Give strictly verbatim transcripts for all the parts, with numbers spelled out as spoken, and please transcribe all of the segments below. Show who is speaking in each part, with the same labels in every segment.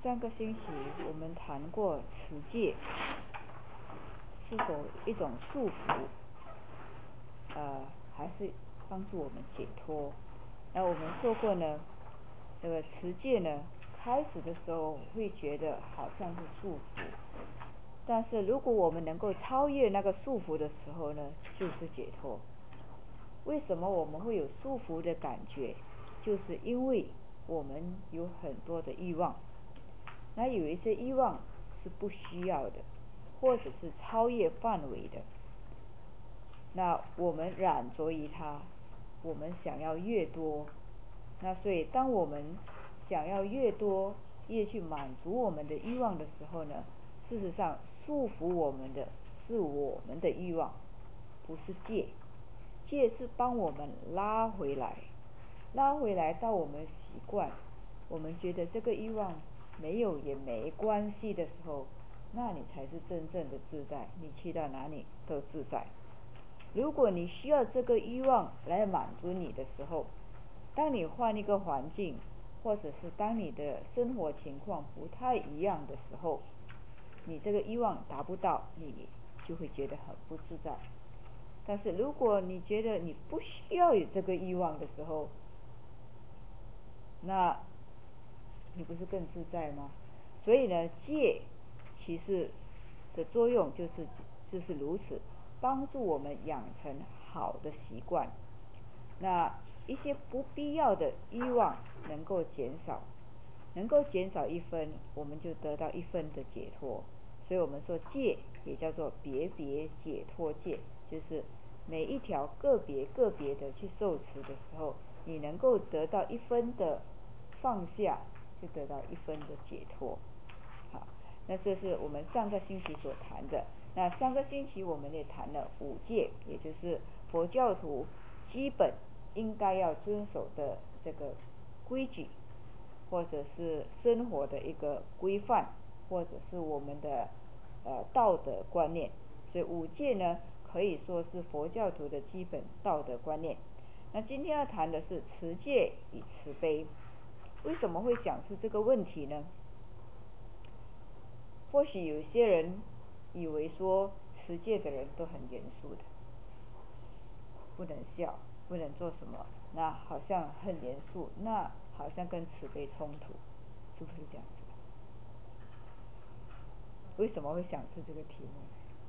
Speaker 1: 上个星期我们谈过持戒是否一种束缚，呃，还是帮助我们解脱。那我们说过呢，这个持戒呢，开始的时候会觉得好像是束缚，但是如果我们能够超越那个束缚的时候呢，就是解脱。为什么我们会有束缚的感觉？就是因为我们有很多的欲望，那有一些欲望是不需要的，或者是超越范围的，那我们染着于它，我们想要越多，那所以当我们想要越多，越去满足我们的欲望的时候呢，事实上束缚我们的是我们的欲望，不是戒。戒是帮我们拉回来，拉回来到我们习惯，我们觉得这个欲望没有也没关系的时候，那你才是真正的自在，你去到哪里都自在。如果你需要这个欲望来满足你的时候，当你换一个环境，或者是当你的生活情况不太一样的时候，你这个欲望达不到，你就会觉得很不自在。但是如果你觉得你不需要有这个欲望的时候，那你不是更自在吗？所以呢，戒其实的作用就是就是如此，帮助我们养成好的习惯，那一些不必要的欲望能够减少，能够减少一分，我们就得到一分的解脱。所以我们说戒也叫做别别解脱戒，就是每一条个别个别的去受持的时候，你能够得到一分的放下，就得到一分的解脱。好，那这是我们上个星期所谈的。那上个星期我们也谈了五戒，也就是佛教徒基本应该要遵守的这个规矩，或者是生活的一个规范，或者是我们的呃道德观念。所以五戒呢，可以说是佛教徒的基本道德观念。那今天要谈的是持戒与慈悲。为什么会想出这个问题呢？或许有些人以为说持戒的人都很严肃的，不能笑，不能做什么，那好像很严肃，那好像跟慈悲冲突，是不是这样子？为什么会想出这个题目？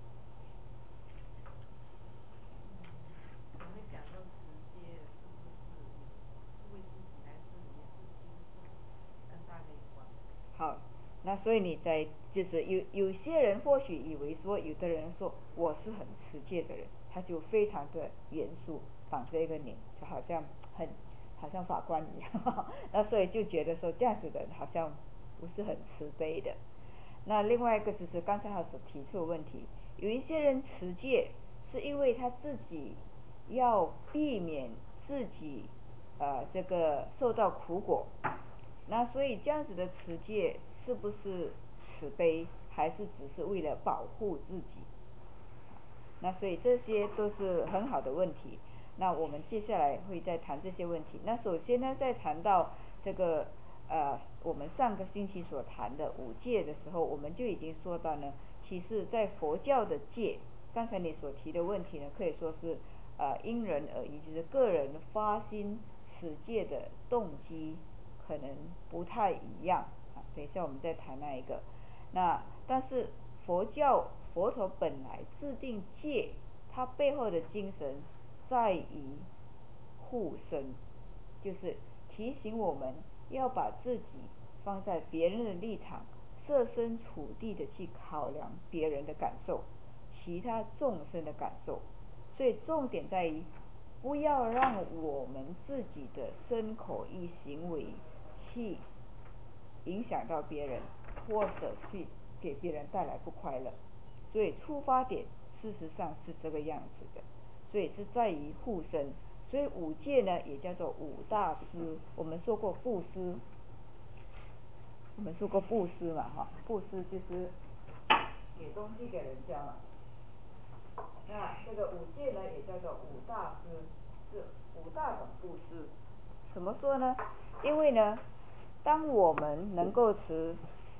Speaker 2: 我会想到持戒是不是为自己还是也是其实是跟大家有关？
Speaker 1: 好，那所以你在就是有有些人或许以为说，有的人说我是很持戒的人，他就非常的严肃，绑着一个领，就好像很好像法官一样，那所以就觉得说这样子的人好像不是很慈悲的。那另外一个就是刚才他所提出的问题，有一些人持戒是因为他自己要避免自己呃这个受到苦果，那所以这样子的持戒是不是慈悲，还是只是为了保护自己？那所以这些都是很好的问题。那我们接下来会再谈这些问题。那首先呢，在谈到这个呃我们上个星期所谈的五戒的时候，我们就已经说到呢，其实在佛教的戒，刚才你所提的问题呢，可以说是呃因人而异，就是个人发心持戒的动机可能不太一样啊。等一下我们再谈那一个。那但是佛教佛陀本来制定戒，它背后的精神在于护身，就是提醒我们要把自己放在别人的立场，设身处地的去考量别人的感受，其他众生的感受。所以重点在于不要让我们自己的身口意行为去影响到别人，或者去给别人带来不快乐。所以出发点事实上是这个样子的，所以是在于护身。所以五戒呢也叫做五大施。我们说过布施，我们说过布施嘛哈，布施就是给东西给人家嘛。那这个五戒呢也叫做五大施，是五大种布施。怎么说呢？因为呢，当我们能够持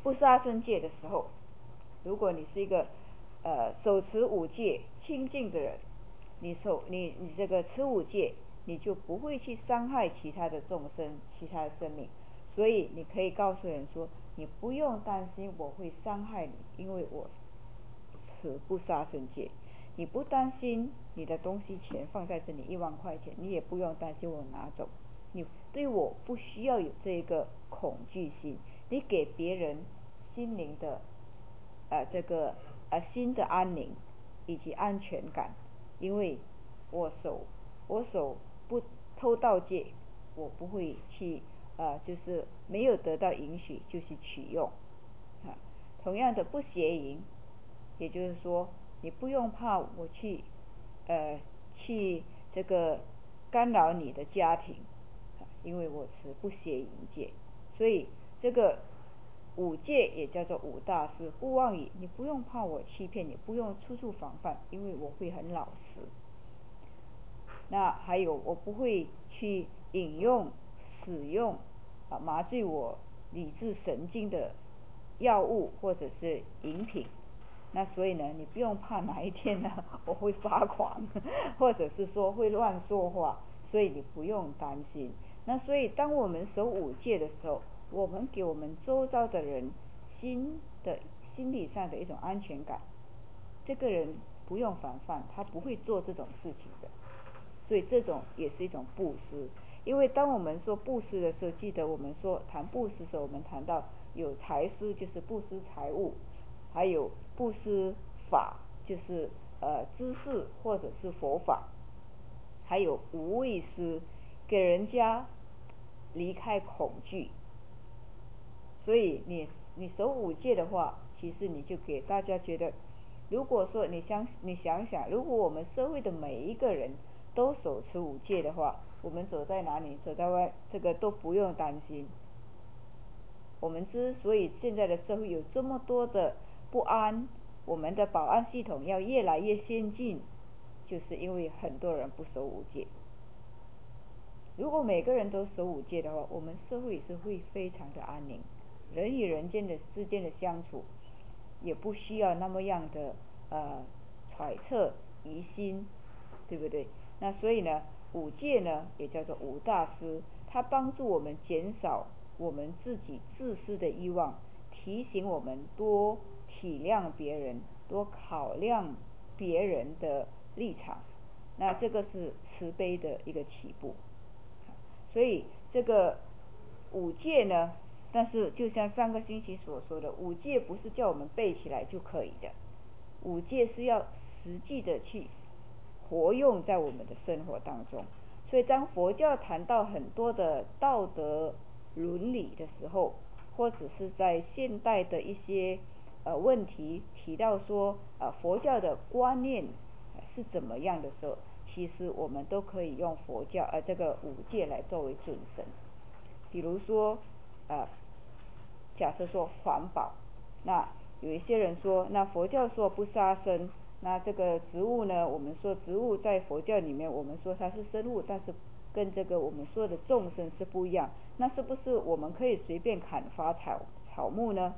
Speaker 1: 不杀生戒的时候，如果你是一个呃手持五戒清净的人，你手你你这个持五戒，你就不会去伤害其他的众生、其他的生命，所以你可以告诉人说，你不用担心我会伤害你，因为我持不杀生戒。你不担心你的东西钱放在这里一万块钱，你也不用担心我拿走，你对我不需要有这个恐惧心，你给别人心灵的呃这个呃心的安宁以及安全感，因为我守我守不偷盗戒，我不会去呃就是没有得到允许就去取用啊。同样的不邪淫，也就是说你不用怕我去呃去这个干扰你的家庭，因为我持不邪淫戒，所以这个五戒也叫做五大师。不妄语，你不用怕我欺骗你，不用处处防范，因为我会很老实。那还有我不会去引用使用啊麻醉我理智神经的药物或者是饮品。那所以呢，你不用怕哪一天呢我会发狂，或者是说会乱说话，所以你不用担心。那所以当我们守五戒的时候，我们给我们周遭的人心的心理上的一种安全感，这个人不用防范，他不会做这种事情的。所以这种也是一种布施。因为当我们说布施的时候，记得我们说谈布施的时候，我们谈到有财施，就是布施财物，还有布施法，就是呃知识或者是佛法，还有无畏施，给人家离开恐惧。所以你你守五戒的话，其实你就给大家觉得，如果说你想你想想，如果我们社会的每一个人都守持五戒的话，我们走在哪里，走在外，这个都不用担心。我们之所以现在的社会有这么多的不安，我们的保安系统要越来越先进，就是因为很多人不守五戒。如果每个人都守五戒的话，我们社会是会非常的安宁，人与人间的之间的相处也不需要那么样的呃揣测疑心，对不对？那所以呢，五戒呢也叫做五大师，它帮助我们减少我们自己自私的欲望，提醒我们多体谅别人，多考量别人的立场。那这个是慈悲的一个起步。所以这个五戒呢，但是就像上个星期所说的，五戒不是叫我们背起来就可以的，五戒是要实际的去活用在我们的生活当中。所以当佛教谈到很多的道德伦理的时候，或者是在现代的一些呃问题提到说呃佛教的观念是怎么样的时候，其实我们都可以用佛教呃这个五戒来作为准绳。比如说呃假设说环保，那有一些人说，那佛教说不杀生，那这个植物呢，我们说植物在佛教里面我们说它是生物，但是跟这个我们说的众生是不一样，那是不是我们可以随便砍伐草草木呢？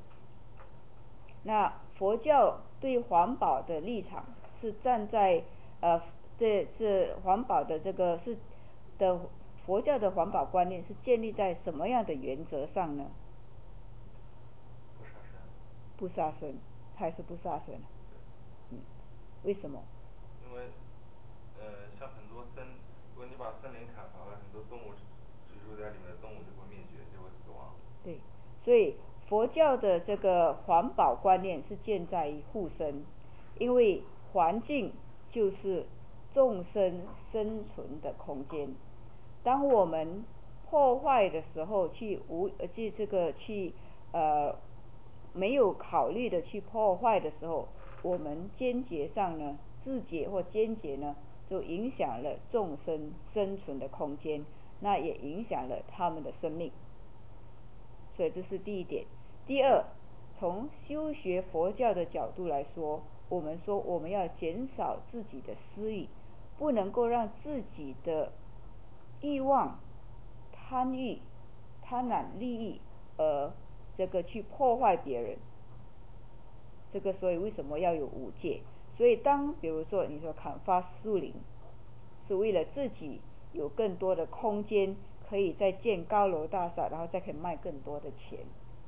Speaker 1: 那佛教对环保的立场是站在呃这这环保的这个是的佛教的环保观念是建立在什么样的原则上呢？不杀生，还是不杀生？嗯，为什么？
Speaker 3: 因为呃像很多森，如果你把森林砍伐了，很多动物居住在里面的动物就会灭绝，就会死亡。
Speaker 1: 对，所以佛教的这个环保观念是建在于护生，因为环境就是众生生存的空间。当我们破坏的时候，去无呃去这个去呃没有考虑的去破坏的时候，我们间接上呢，自觉或间接呢，就影响了众生生存的空间，那也影响了他们的生命。所以这是第一点。第二，从修学佛教的角度来说，我们说我们要减少自己的私欲，不能够让自己的欲望、贪欲、贪婪利益而这个去破坏别人。这个所以为什么要有五戒？所以当比如说你说砍伐树林，是为了自己有更多的空间，可以再建高楼大厦，然后再可以卖更多的钱，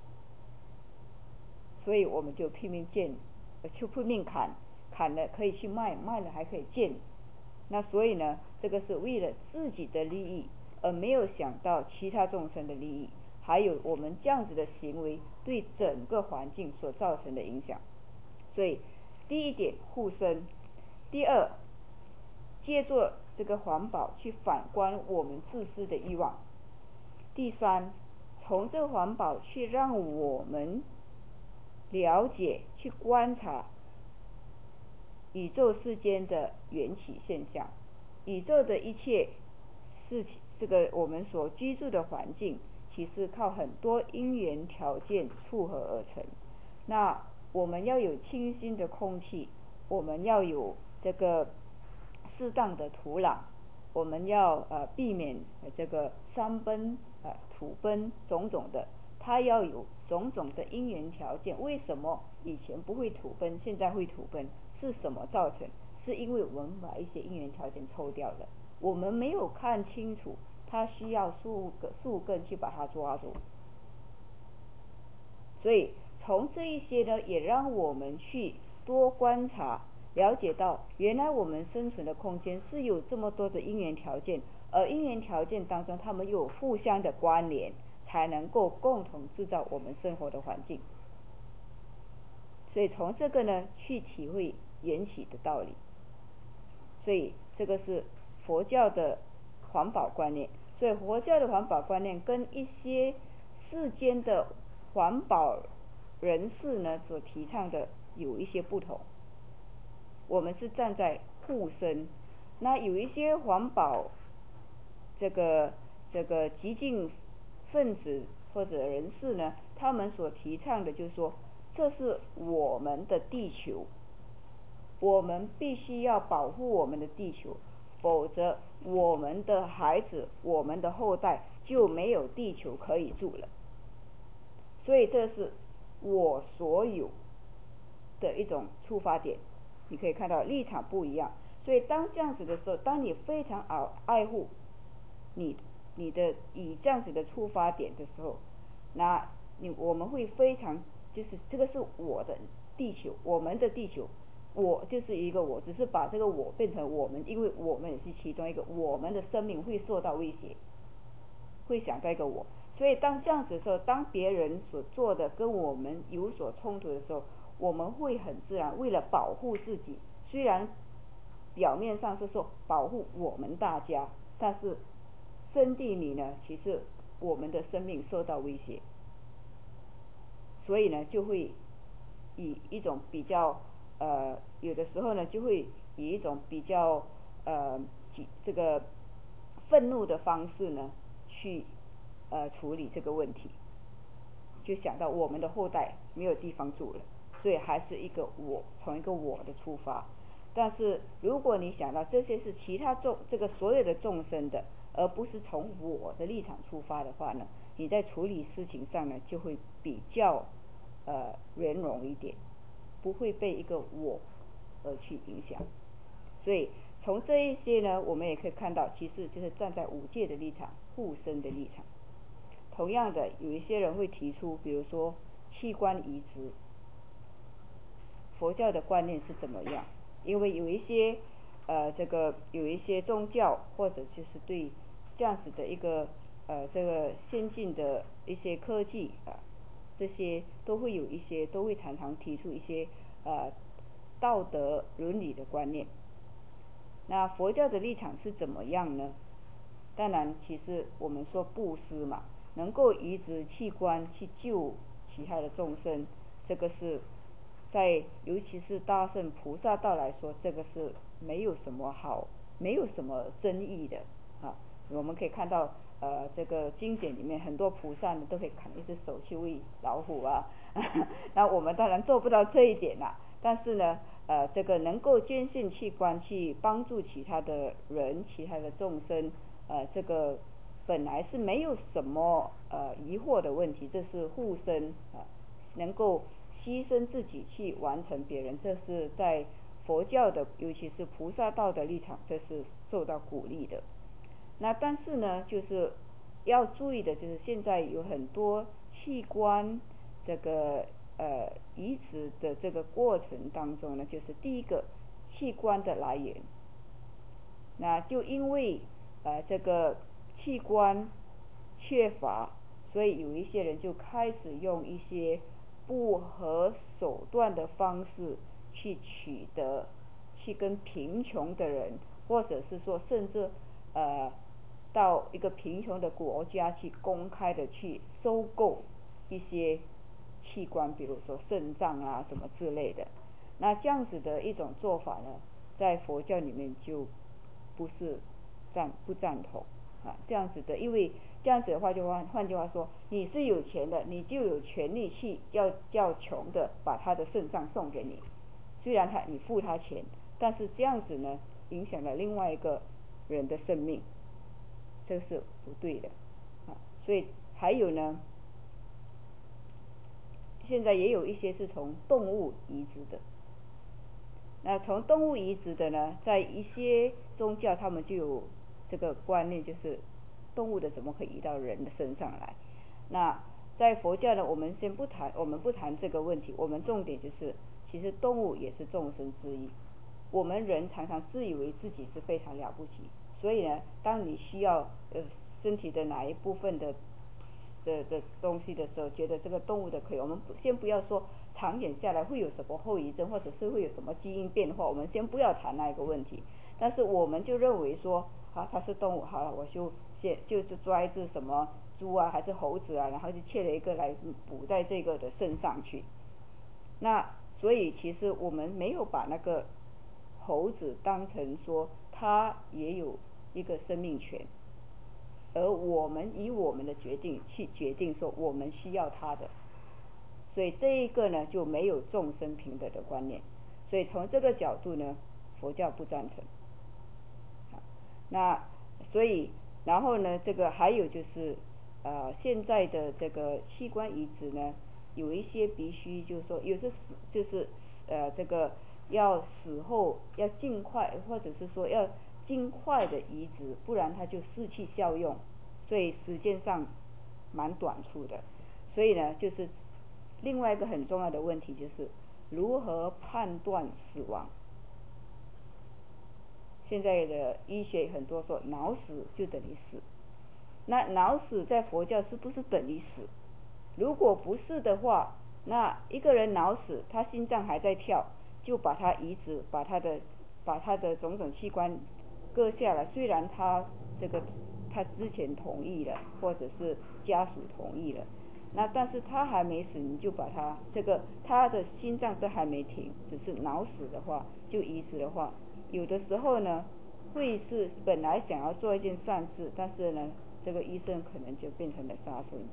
Speaker 1: 所以我们就拼命建，就拼命砍，砍了可以去卖，卖了还可以建。那所以呢，这个是为了自己的利益，而没有想到其他众生的利益，还有我们这样子的行为对整个环境所造成的影响。所以第一点护身，第二借助这个环保去反观我们自私的欲望，第三从这个环保去让我们了解去观察宇宙世间的缘起现象，宇宙的一切事情，这个我们所居住的环境其实靠很多因缘条件凑合而成。那我们要有清新的空气，我们要有这个适当的土壤，我们要呃避免这个山崩呃土崩种种的，它要有种种的因缘条件。为什么以前不会土崩，现在会土崩？是什么造成？是因为我们把一些因缘条件抽掉了，我们没有看清楚，它需要树根树根去把它抓住。所以从这一些呢，也让我们去多观察，了解到原来我们生存的空间是有这么多的因缘条件，而因缘条件当中，它们又有互相的关联，才能够共同制造我们生活的环境。所以从这个呢，去体会缘起的道理。所以这个是佛教的环保观念。所以佛教的环保观念跟一些世间的环保人士呢所提倡的有一些不同。我们是站在护身，那有一些环保这个这个激进分子或者人士呢，他们所提倡的就是说，这是我们的地球，我们必须要保护我们的地球，否则我们的孩子我们的后代就没有地球可以住了。所以这是我所有的一种出发点，你可以看到立场不一样。所以当这样子的时候，当你非常爱爱护你你的以这样子的出发点的时候，那你我们会非常就是这个是我的地球，我们的地球，我就是一个我，只是把这个我变成我们，因为我们也是其中一个，我们的生命会受到威胁，会想到一个我。所以当这样子的时候，当别人所做的跟我们有所冲突的时候，我们会很自然为了保护自己，虽然表面上是说保护我们大家，但是真谛里呢，其实我们的生命受到威胁，所以呢就会以一种比较呃有的时候呢就会以一种比较呃这个愤怒的方式呢去呃处理这个问题，就想到我们的后代没有地方住了，所以还是一个我，从一个我的出发。但是如果你想到这些是其他众这个所有的众生的，而不是从我的立场出发的话呢，你在处理事情上呢就会比较呃圆融一点，不会被一个我而去影响。所以从这一些呢，我们也可以看到，其实就是站在五戒的立场，护身的立场。同样的，有一些人会提出，比如说器官移植，佛教的观念是怎么样？因为有一些呃这个有一些宗教或者就是对这样子的一个呃这个先进的一些科技啊、呃，这些都会有一些都会常常提出一些呃道德伦理的观念。那佛教的立场是怎么样呢？当然其实我们说布施嘛，能够移植器官去救其他的众生，这个是在尤其是大圣菩萨道来说，这个是没有什么好没有什么争议的啊。我们可以看到呃这个经典里面很多菩萨呢都可以砍一只手去喂老虎啊那我们当然做不到这一点啦，但是呢呃这个能够捐献器官去帮助其他的人其他的众生，呃这个本来是没有什么呃疑惑的问题，这是护身啊、呃，能够牺牲自己去完成别人，这是在佛教的尤其是菩萨道的立场，这是受到鼓励的。那但是呢，就是要注意的就是现在有很多器官这个呃移植的这个过程当中呢，就是第一个器官的来源，那就因为呃这个器官缺乏，所以有一些人就开始用一些不合手段的方式去取得，去跟贫穷的人，或者是说甚至呃到一个贫穷的国家去公开的去收购一些器官，比如说肾脏啊什么之类的。那这样子的一种做法呢，在佛教里面就不是赞不赞同啊，这样子的，因为这样子的话就换换句话说，你是有钱的，你就有权利去要叫穷的把他的肾脏送给你，虽然他你付他钱，但是这样子呢影响了另外一个人的生命，这是不对的啊。所以还有呢，现在也有一些是从动物移植的。那从动物移植的呢，在一些宗教他们就有这个观念，就是动物的怎么可以移到人的身上来。那在佛教呢，我们先不谈，我们不谈这个问题，我们重点就是其实动物也是众生之一。我们人常常自以为自己是非常了不起，所以呢，当你需要呃身体的哪一部分的的的东西的时候，觉得这个动物的可以，我们先不要说长远下来会有什么后遗症，或者是会有什么基因变化，我们先不要谈那一个问题。但是我们就认为说啊，它是动物，好了，我就先就是抓一只什么猪啊，还是猴子啊，然后就切了一个来补在这个的身上去。那所以其实我们没有把那个猴子当成说它也有一个生命权，而我们以我们的决定去决定说我们需要它的，所以这一个呢就没有众生平等的观念，所以从这个角度呢，佛教不赞成。那所以然后呢，这个还有就是呃现在的这个器官移植呢，有一些必须就是说有些死就是呃这个要死后要尽快，或者是说要尽快的移植，不然它就失去效用，所以时间上蛮短促的。所以呢，就是另外一个很重要的问题就是如何判断死亡。现在的医学很多说脑死就等于死，那脑死在佛教是不是等于死？如果不是的话，那一个人脑死，他心脏还在跳，就把他移植，把他的把他的种种器官割下来，虽然他这个他之前同意了，或者是家属同意了，那但是他还没死，你就把他这个他的心脏是还没停，只是脑死的话，就移植的话，有的时候呢会是本来想要做一件善事，但是呢这个医生可能就变成了杀生。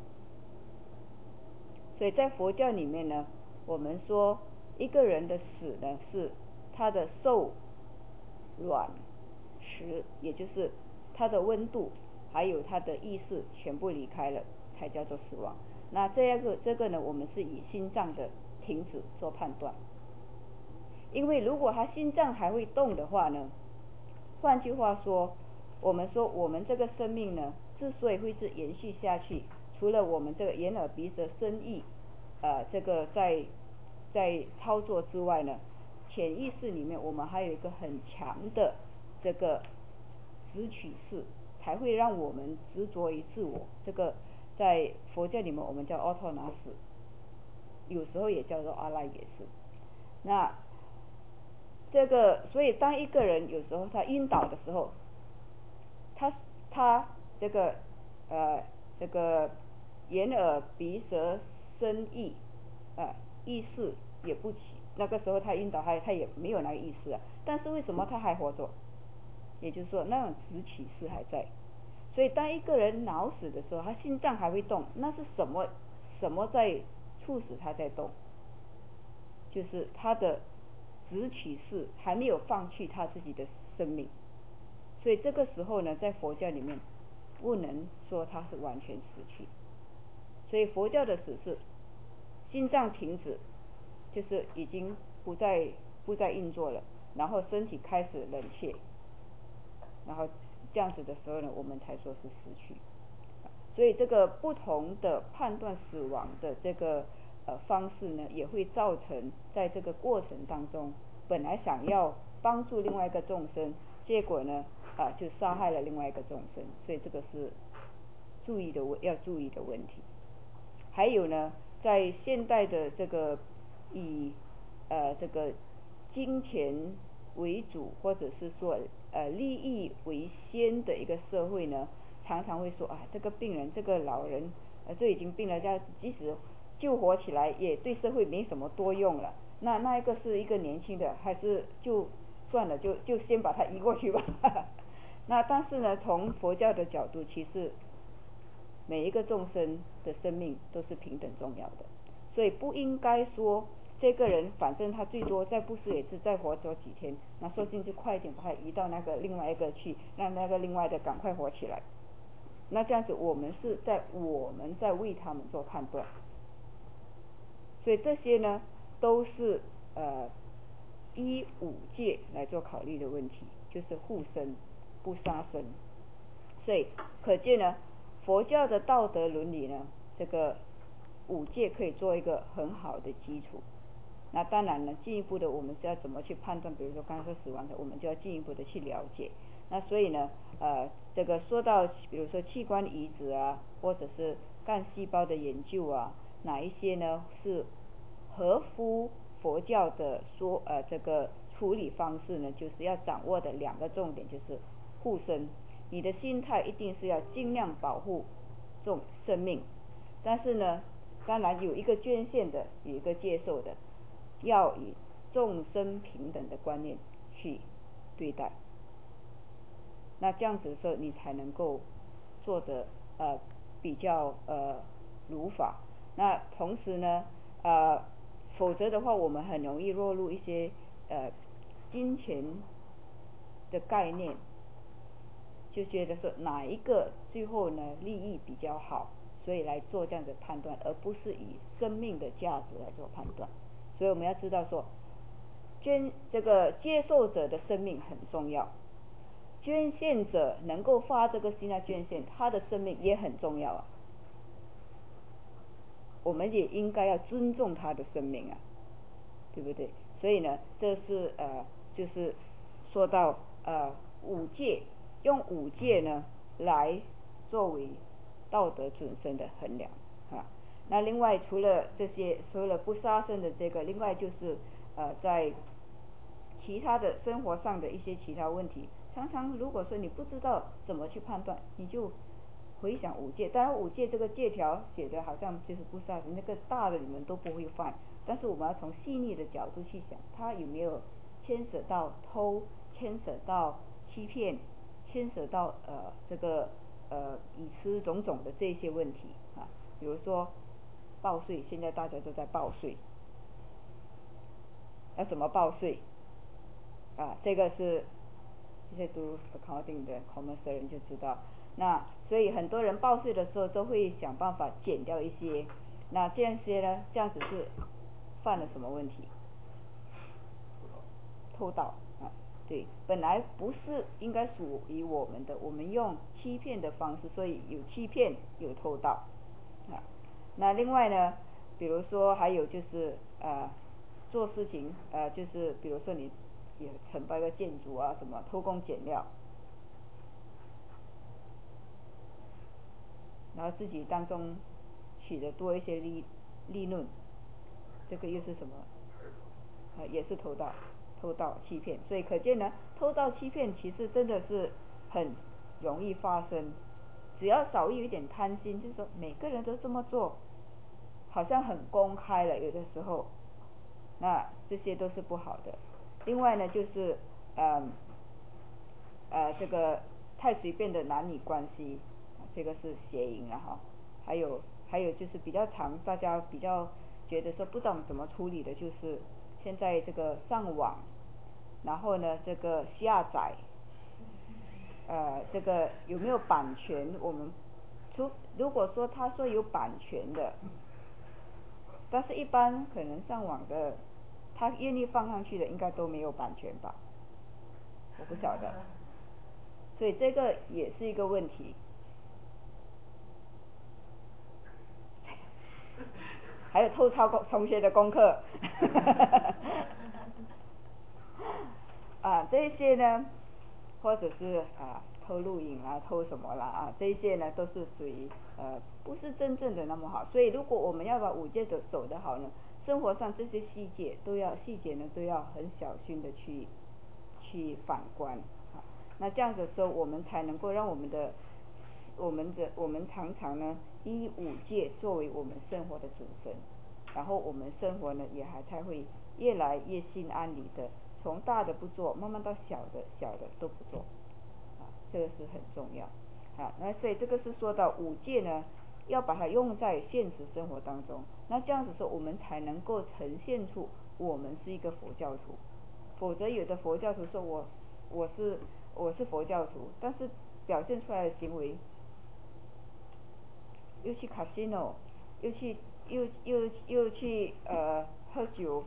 Speaker 1: 所以在佛教里面呢，我们说一个人的死呢是他的受卵实，也就是他的温度还有他的意识全部离开了才叫做死亡。那这个这个呢，我们是以心脏的停止做判断，因为如果他心脏还会动的话呢，换句话说，我们说我们这个生命呢之所以会是延续下去，除了我们这个眼耳鼻舌身意呃这个在在操作之外呢，潜意识里面我们还有一个很强的这个执取式，才会让我们执着于自我，这个在佛教里面我们叫奥托拿斯，有时候也叫做阿赖耶识。那这个所以当一个人有时候他晕倒的时候，他他这个呃这个眼耳鼻舌身意呃意识也不起，那个时候他晕倒他他也没有那个意识啊，但是为什么他还活着？也就是说那种执取式还在。所以当一个人脑死的时候，他心脏还会动，那是什么什么在促使他在动？就是他的执取式还没有放弃他自己的生命。所以这个时候呢，在佛教里面不能说它是完全死去。所以佛教的死是心脏停止，就是已经不再不再运作了，然后身体开始冷却，然后这样子的时候呢，我们才说是死去。所以这个不同的判断死亡的这个呃方式呢，也会造成在这个过程当中，本来想要帮助另外一个众生，结果呢啊、呃、就杀害了另外一个众生。所以这个是注意的要注意的问题。还有呢，在现代的这个以呃这个金钱为主，或者是说呃利益为先的一个社会呢，常常会说啊，这个病人这个老人呃这已经病了，这即使救活起来也对社会没什么多用了，那那一个是一个年轻的，还是就算了，就就先把它移过去吧。那但是呢，从佛教的角度，其实每一个众生的生命都是平等重要的，所以不应该说这个人反正他最多再不死也是再活多几天，那说不定就快一点把他移到那个另外一个去，让那个另外的赶快活起来。那这样子我们是在我们在为他们做判断，所以这些呢都是呃依五戒来做考虑的问题，就是护生不杀生。所以可见呢，佛教的道德伦理呢，这个五戒可以做一个很好的基础。那当然呢，进一步的我们是要怎么去判断，比如说刚才说死亡的，我们就要进一步的去了解。那所以呢呃这个说到比如说器官移植啊，或者是干细胞的研究啊，哪一些呢是合乎佛教的说呃这个处理方式呢，就是要掌握的两个重点，就是护生，你的心态一定是要尽量保护这种生命，但是呢当然有一个捐献的，有一个接受的，要以众生平等的观念去对待，那这样子的时候你才能够做得呃比较呃如法。那同时呢呃否则的话我们很容易落入一些呃金钱的概念，就觉得说哪一个最后呢利益比较好，所以来做这样的判断，而不是以生命的价值来做判断。所以我们要知道说捐这个接受者的生命很重要，捐献者能够发这个心来捐献，他的生命也很重要啊，我们也应该要尊重他的生命啊，对不对？所以呢这是呃就是说到呃五戒，用五戒呢来作为道德准绳的衡量啊。那另外除了这些，除了不杀生的这个，另外就是呃在其他的生活上的一些其他问题，常常如果说你不知道怎么去判断，你就回想五戒。当然五戒这个戒条写的好像就是不杀生，那个大的你们都不会犯，但是我们要从细腻的角度去想，它有没有牵扯到偷，牵扯到欺骗，牵扯到呃这个呃以吃种种的这些问题啊。比如说报税，现在大家都在报税，要怎么报税啊？这个是这些读 accounting 的 commerce 的人就知道。那所以很多人报税的时候都会想办法减掉一些，那这样些呢，这样子是犯了什么问题？偷盗啊，对，本来不是应该属于我们的，我们用欺骗的方式，所以有欺骗有偷盗啊。那另外呢，比如说还有就是呃做事情呃就是比如说你也承包一个建筑啊什么，偷工减料，然后自己当中取得多一些利利润，这个又是什么？呃也是偷盗偷盗欺骗。所以可见呢，偷盗欺骗其实真的是很容易发生，只要少有一点贪心，就是说每个人都这么做，好像很公开了，有的时候那这些都是不好的。另外呢就是呃呃这个太随便的男女关系，这个是邪淫了哈。还有还有就是比较常大家比较觉得说不懂怎么处理的，就是现在这个上网，然后呢这个下载呃这个有没有版权，我们除如果说他说有版权的，但是一般可能上网的他愿意放上去的应该都没有版权吧，我不晓得，所以这个也是一个问题。还有偷抄同学的功课啊，这些呢或者是啊偷录影啊偷什么啦啊，这些呢都是属于呃不是真正的那么好。所以如果我们要把五戒走走得好呢，生活上这些细节都要细节呢都要很小心的去去反观啊，那这样子的时候我们才能够让我们的我们的我们常常呢以五戒作为我们生活的主神，然后我们生活呢也还才会越来越心安理得，从大的不做慢慢到小的小的都不做啊，这个是很重要啊。那所以这个是说到五戒呢要把它用在现实生活当中，那这样子说我们才能够呈现出我们是一个佛教徒。否则有的佛教徒说我我是我是佛教徒，但是表现出来的行为又去 casino 又去又又又去呃喝酒，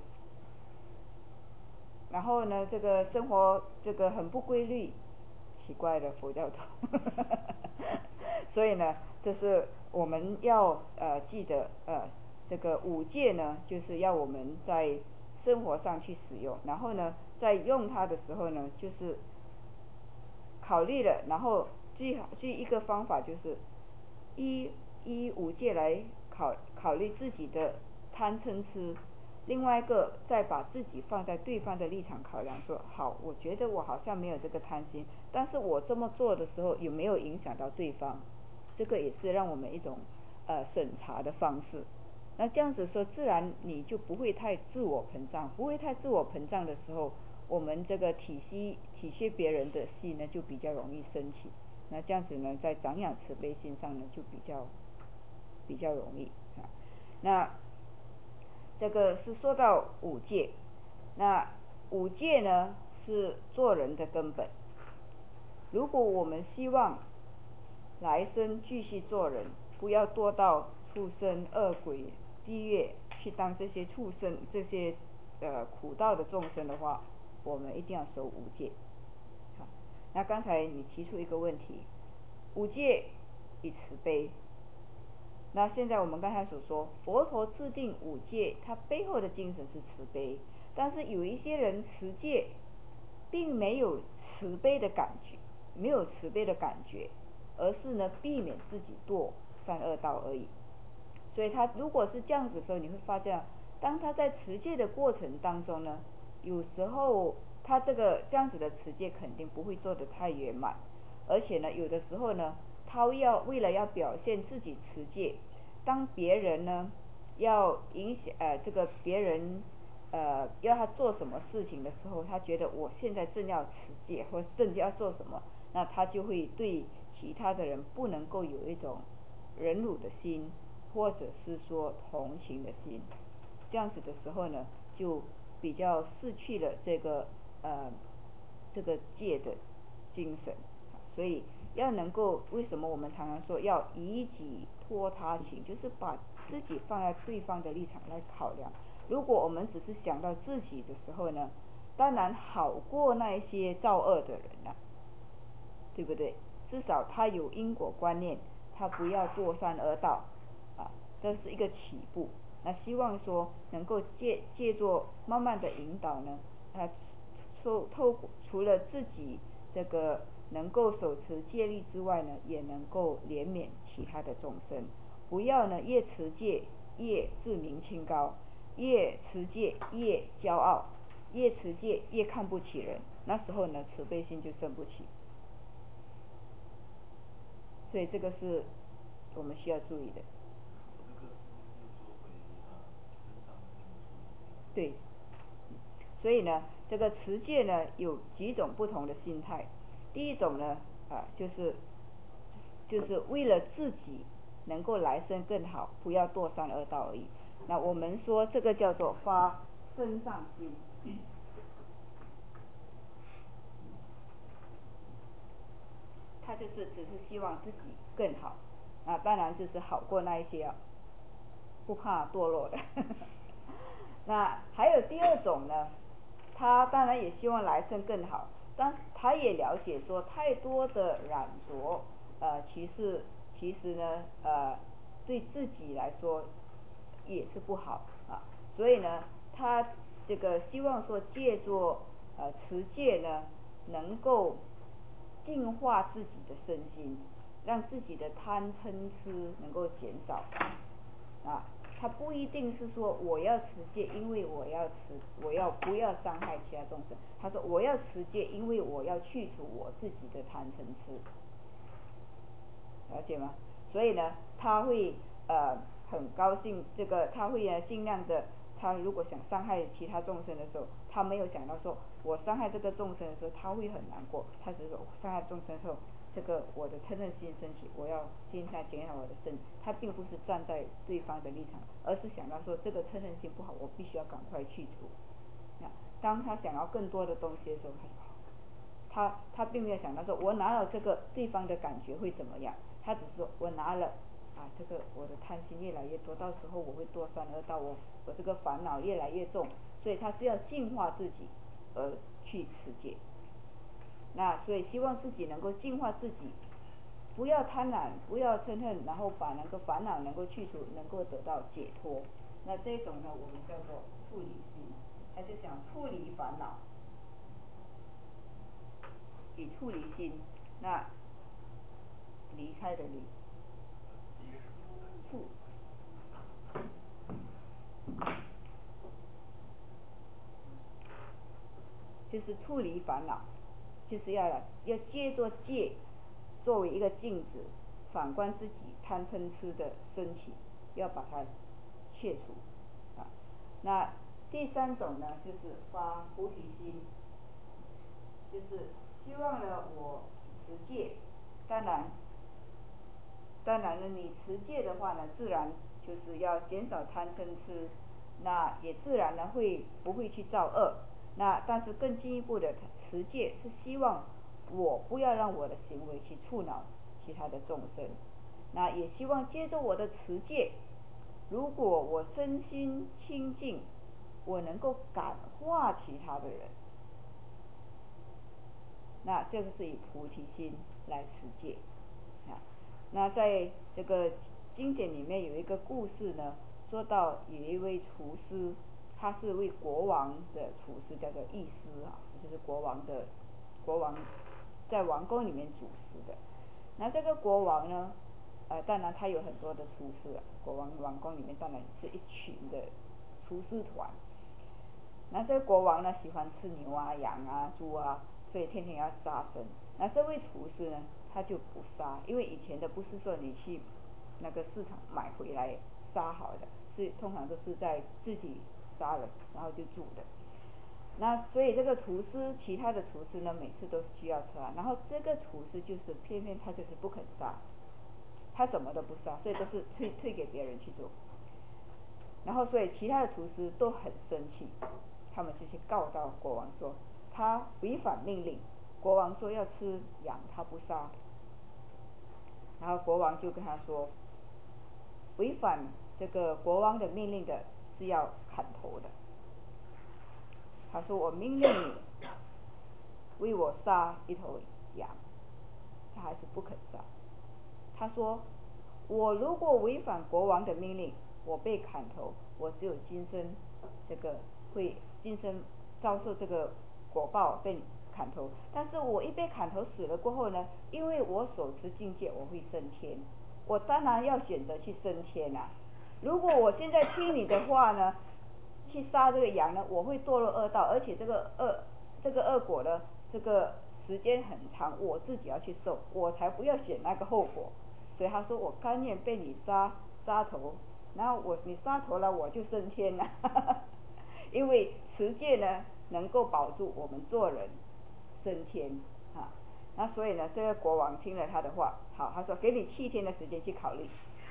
Speaker 1: 然后呢这个生活这个很不规律，奇怪的佛教徒所以呢这是我们要呃记得呃这个五戒呢就是要我们在生活上去使用，然后呢在用它的时候呢就是考虑了，然后最最一个方法就是依依五戒来考考虑自己的贪嗔痴，另外一个再把自己放在对方的立场考量，说好我觉得我好像没有这个贪心，但是我这么做的时候有没有影响到对方，这个也是让我们一种呃审查的方式。那这样子说自然你就不会太自我膨胀，不会太自我膨胀的时候，我们这个体恤体恤别人的心呢就比较容易升起，那这样子呢在长养慈悲心上呢就比较比较容易啊。那这个是说到五戒，那五戒呢是做人的根本，如果我们希望来生继续做人，不要堕到畜生恶鬼地狱去当这些畜生这些呃苦道的众生的话，我们一定要守五戒。好，那刚才你提出一个问题，五戒与慈悲，那现在我们刚才所说佛陀制定五戒，它背后的精神是慈悲，但是有一些人持戒并没有慈悲的感觉，没有慈悲的感觉，而是呢避免自己堕三恶道而已。所以他如果是这样子的时候，你会发现当他在持戒的过程当中呢，有时候他这个这样子的持戒肯定不会做得太圆满，而且呢有的时候呢他要为了要表现自己持戒，当别人呢要影响呃这个别人呃要他做什么事情的时候，他觉得我现在正要持戒或正要做什么，那他就会对其他的人不能够有一种忍辱的心，或者是说同情的心，这样子的时候呢就比较失去了这个呃这个戒的精神。所以要能够，为什么我们常常说要以己托他情，就是把自己放在对方的立场来考量。如果我们只是想到自己的时候呢，当然好过那一些造恶的人了，对不对？至少他有因果观念，他不要堕三恶道啊，这是一个起步。那希望说能够借借助慢慢的引导呢，他透透除了自己这个能够手持戒律之外呢，也能够怜悯其他的众生，不要呢越持戒越自命清高，越持戒越骄傲，越持戒越看不起人，那时候呢慈悲心就生不起。所以这个是我们需要注意的。对，所以呢这个持戒呢有几种不同的心态。第一种呢啊就是就是为了自己能够来生更好，不要堕三恶道而已。那我们说这个叫做发身上心。 他就是只是希望自己更好，啊，当然就是好过那一些啊，不怕堕落的。那还有第二种呢，他当然也希望来生更好，但他也了解说太多的懒惰，呃，其实其实呢，呃，对自己来说也是不好啊，所以呢，他这个希望说借助呃持戒呢，能够净化自己的身心，让自己的贪嗔痴能够减少啊。他不一定是说我要持戒，因为我要持，我要不要伤害其他众生。他说我要持戒，因为我要去除我自己的贪嗔痴，了解吗？所以呢，他会呃很高兴，这个他会呢尽量的，他如果想伤害其他众生的时候，他没有想到说我伤害这个众生的时候他会很难过，他只是说伤害众生后，这个我的嗔恨心升起，我要尽量减少我的嗔，他并不是站在对方的立场，而是想到说这个嗔恨心不好，我必须要赶快去除。那当他想要更多的东西的时候，他他并没有想到说我拿了这个对方的感觉会怎么样，他只是说我拿了啊，这个我的贪心越来越多，到时候我会堕三恶道，我我这个烦恼越来越重，所以他是要净化自己而去持戒。那所以希望自己能够净化自己，不要贪婪，不要嗔恨，然后把那个烦恼能够去除，能够得到解脱。那这种呢，我们叫做处理心，他就讲处理烦恼，以处理心，那离开的离，处，就是处理烦恼，就是要要借着戒作为一个镜子，反观自己贪嗔痴的升起，要把它切除啊。那第三种呢，就是发菩提心，就是希望呢我持戒，当然当然呢你持戒的话呢，自然就是要减少贪嗔痴，那也自然呢会不会去造恶。那但是更进一步的持戒是希望我不要让我的行为去触恼其他的众生，那也希望借着我的持戒，如果我身心清净，我能够感化其他的人，那这个是以菩提心来持戒啊。那在这个经典里面有一个故事呢，说到有一位厨师，他是位国王的厨师，叫做医师啊，就是国王的国王在王宫里面主食的。那这个国王呢，呃，当然他有很多的厨师啊，国王王宫里面当然是一群的厨师团。那这个国王呢喜欢吃牛啊、羊啊、猪啊，所以天天要杀生。那这位厨师呢，他就不杀，因为以前的不是说你去那个市场买回来杀好的，是通常都是在自己杀了然后就煮的。那所以这个厨师，其他的厨师呢，每次都需要杀，然后这个厨师就是偏偏他就是不肯杀，他什么都不杀，所以都是推推给别人去做。然后所以其他的厨师都很生气，他们就去告到国王说他违反命令，国王说要吃羊他不杀，然后国王就跟他说，违反这个国王的命令的是要砍头的。他说我命令你为我杀一头羊，他还是不肯杀。他说我如果违反国王的命令，我被砍头，我只有今生这个会今生遭受这个果报被砍头，但是我一被砍头死了过后呢，因为我手持境界我会升天，我当然要选择去升天啊。如果我现在听你的话呢，去杀这个羊呢，我会堕落恶道，而且这个恶这个恶果呢，这个时间很长，我自己要去受，我才不要选那个后果。所以他说我甘愿被你杀杀头，然后我你杀头了我就升天了因为持戒呢能够保住我们做人升天啊。那所以呢这个国王听了他的话，好，他说给你七天的时间去考虑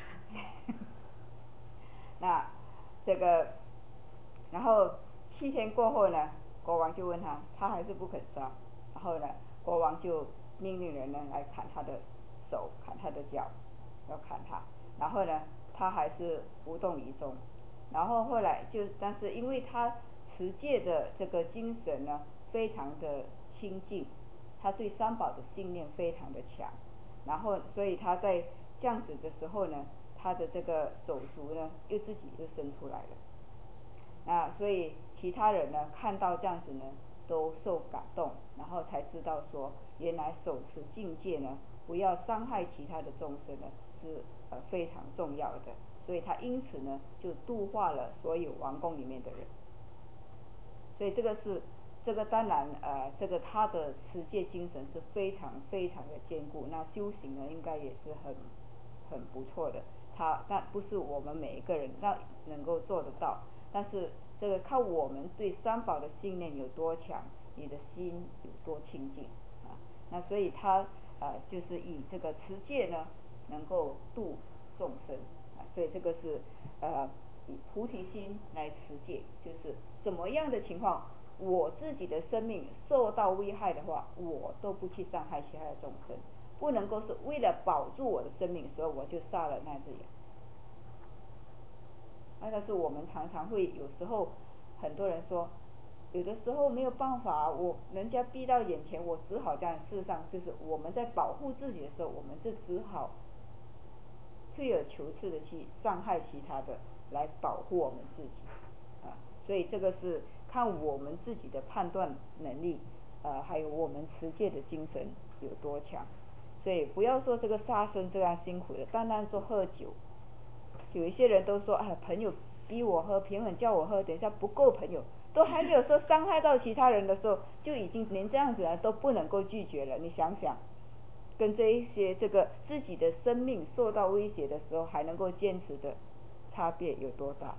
Speaker 1: 那这个然后七天过后呢，国王就问他，他还是不肯杀，然后呢国王就命令人呢来砍他的手，砍他的脚，要砍他，然后呢他还是无动于衷，然后后来就但是因为他持戒的这个精神呢非常的清净，他对三宝的信念非常的强，然后所以他在这样子的时候呢，他的这个手足呢又自己就生出来了，那所以其他人呢看到这样子呢都受感动，然后才知道说原来手持境界呢不要伤害其他的众生呢是呃非常重要的，所以他因此呢就度化了所有王宫里面的人，所以这个是这个当然呃这个他的持戒精神是非常非常的坚固，那修行呢应该也是很很不错的，他那不是我们每一个人那能够做得到，但是这个靠我们对三宝的信念有多强，你的心有多清净啊，那所以他呃就是以这个持戒呢能够度众生啊，所以这个是呃以菩提心来持戒，就是什么样的情况我自己的生命受到危害的话，我都不去伤害其他的众生，不能够是为了保住我的生命，所以我就杀了那只羊。那但是我们常常会有时候很多人说，有的时候没有办法，我人家逼到眼前，我只好这样。事实上就是我们在保护自己的时候，我们就只好退而求次的去伤害其他的，来保护我们自己啊。所以这个是看我们自己的判断能力，呃，还有我们持戒的精神有多强。所以不要说这个杀生这样辛苦的，单单说喝酒。有一些人都说，哎，朋友逼我喝，平衡叫我喝，等一下不够朋友，都还没有说伤害到其他人的时候，就已经连这样子都不能够拒绝了。你想想，跟这一些这个自己的生命受到威胁的时候还能够坚持的差别有多大？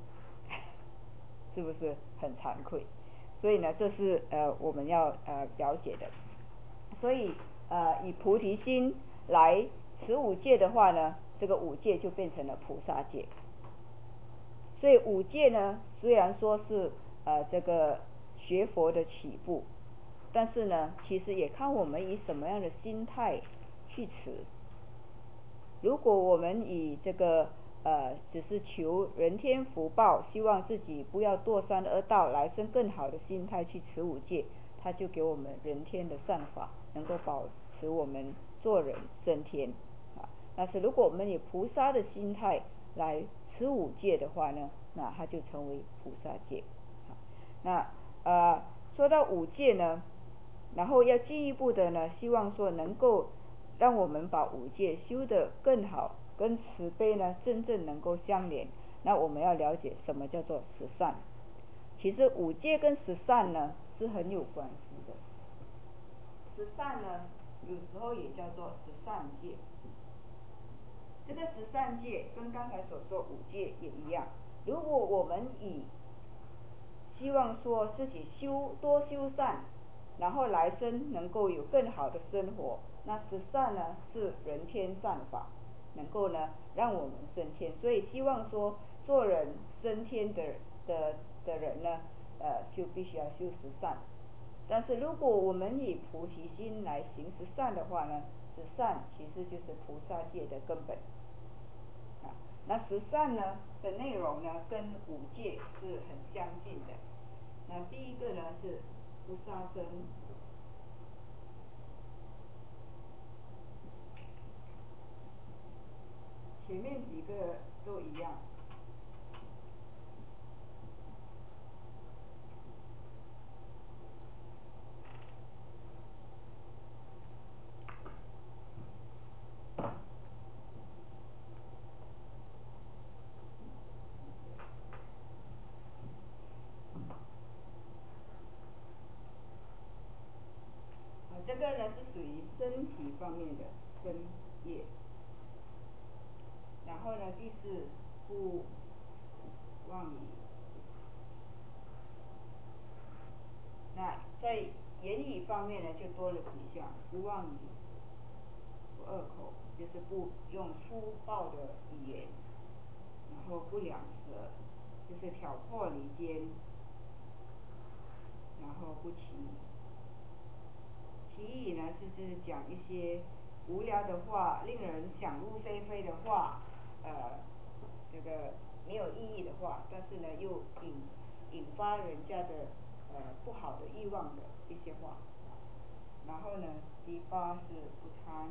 Speaker 1: 是不是很惭愧？所以呢，这是呃我们要呃了解的。所以呃以菩提心来持五戒的话呢，这个五戒就变成了菩萨戒。所以五戒呢，虽然说是呃这个学佛的起步，但是呢，其实也看我们以什么样的心态去持。如果我们以这个呃只是求人天福报，希望自己不要堕三恶道，来生更好的心态去持五戒，他就给我们人天的善法，能够保持我们做人升天啊。但是如果我们以菩萨的心态来持五戒的话呢，那它就成为菩萨戒。那呃说到五戒呢，然后要进一步的呢，希望说能够让我们把五戒修得更好，跟慈悲呢真正能够相连。那我们要了解什么叫做十善。其实五戒跟十善呢是很有关系的。十善呢有时候也叫做十善戒。这个十善戒跟刚才所说五戒也一样。如果我们以希望说自己修多修善，然后来生能够有更好的生活，那十善呢是人天善法，能够呢让我们升天。所以希望说做人升天的的的人呢，呃就必须要修十善。但是如果我们以菩提心来行十善的话呢，十善其实就是菩萨戒的根本。啊，那十善呢的内容呢，跟五戒是很相近的。那第一个呢是不杀生，前面几个都一样。这个呢是属于身体方面的身业，然后呢第四不妄语，那在言语方面呢就多了几项，不妄语，不恶口，就是不用粗暴的语言，然后不两舌，就是挑拨离间，然后不欺其意呢就是讲一些无聊的话，令人想入非非的话，呃，这个没有意义的话，但是呢又引引发人家的呃不好的欲望的一些话。然后呢，第八是不贪。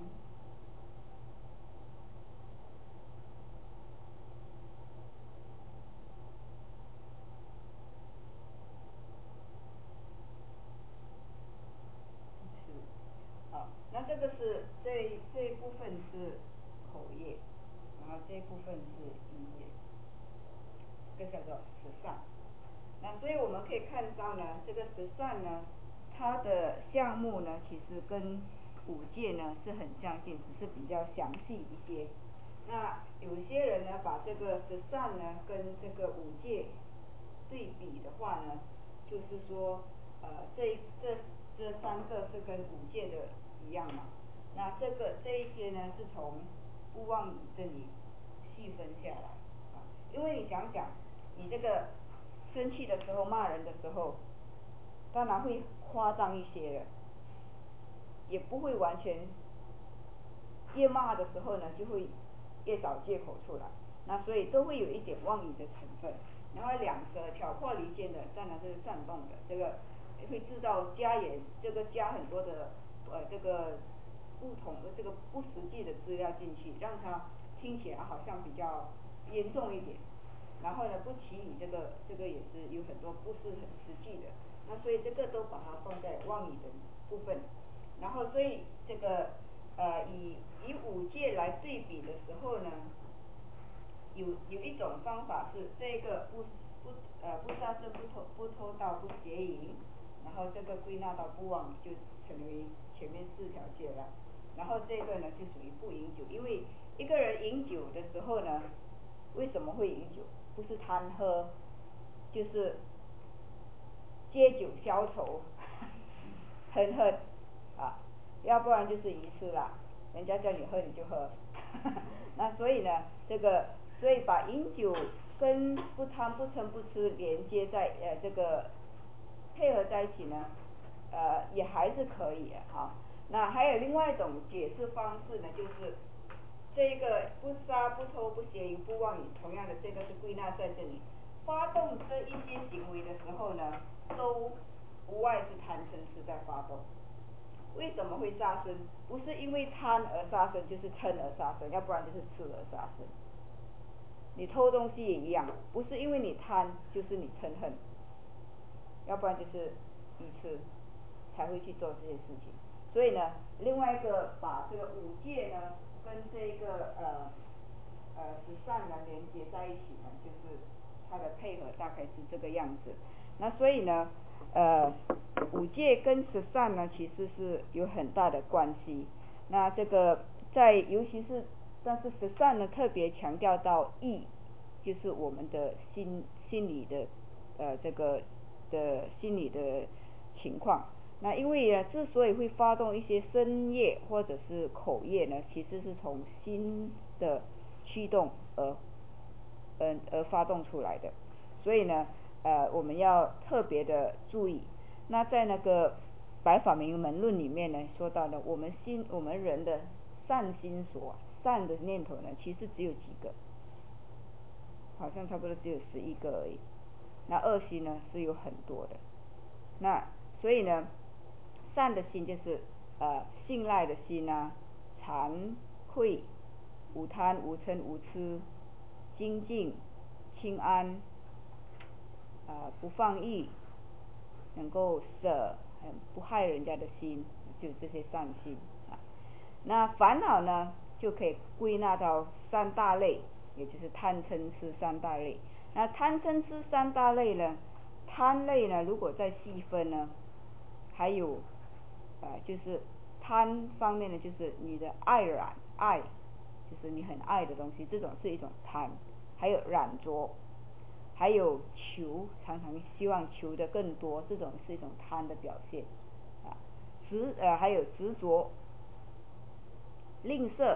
Speaker 1: 好，那这个是这这一部分是口业，然后这一部分是意业，这叫做十善。那所以我们可以看到呢，这个十善呢，它的项目呢，其实跟五戒呢是很相近，只是比较详细一些。那有些人呢，把这个十善呢跟这个五戒对比的话呢，就是说，呃，这这这三个是跟五戒的一样嘛。那这个这一些呢，是从不妄语这里细分下来啊，因为你想想，你这个生气的时候骂人的时候，当然会夸张一些了，也不会完全越骂的时候呢，就会越找借口出来，那所以都会有一点妄语的成分。然后两舌挑拨离间的，当然是煽动的，这个会制造加盐，这个加很多的呃这个不同的这个不实际的资料进去，让它听起来好像比较严重一点。然后呢，不起语这个这个也是有很多不是很实际的，那所以这个都把它放在妄语的部分。然后所以这个呃以以五戒来对比的时候呢，有有一种方法是这个不不呃不杀生不偷不偷盗不邪淫，然后这个归纳到不妄就成为前面四条戒了。然后这个呢就属于不饮酒，因为一个人饮酒的时候呢，为什么会饮酒？不是贪喝，就是借酒消愁，很恨啊，要不然就是愚痴啦，人家叫你喝你就喝。那所以呢，这个所以把饮酒跟不贪不嗔不痴连接在呃这个配合在一起呢，呃也还是可以的啊。那还有另外一种解释方式呢，就是这个不杀不偷不邪淫不妄语，同样的这个是归纳在这里。发动这一些行为的时候呢，都无外是贪嗔痴在发动。为什么会杀生？不是因为贪而杀生，就是嗔而杀生，要不然就是痴而杀生。你偷东西也一样，不是因为你贪，就是你嗔恨，要不然就是愚痴，才会去做这些事情。所以呢，另外一个把这个五戒呢跟这个呃呃十善呢连接在一起呢，就是它的配合大概是这个样子。那所以呢，呃，五戒跟十善呢其实是有很大的关系。那这个在尤其是但是十善呢特别强调到意，就是我们的心心理的呃这个的心理的情况。那因为呢，之所以会发动一些身业或者是口业呢，其实是从心的驱动而嗯而发动出来的，所以呢，呃，我们要特别的注意。那在那个白法明门论里面呢，说到呢，我们心我们人的善心所善的念头呢，其实只有几个，好像差不多只有十一个而已。那恶心呢是有很多的。那所以呢，善的心就是呃信赖的心啊，惭愧、无贪、无嗔、无痴、精进、清安、呃不放逸，能够舍不害人家的心，就这些善心啊。那烦恼呢，就可以归纳到三大类，也就是贪嗔痴三大类。那贪嗔痴三大类呢，贪类呢，如果再细分呢，还有呃就是贪方面呢，就是你的爱染爱，就是你很爱的东西，这种是一种贪。还有染着，还有求，常常希望求的更多，这种是一种贪的表现啊。执呃还有执着，吝啬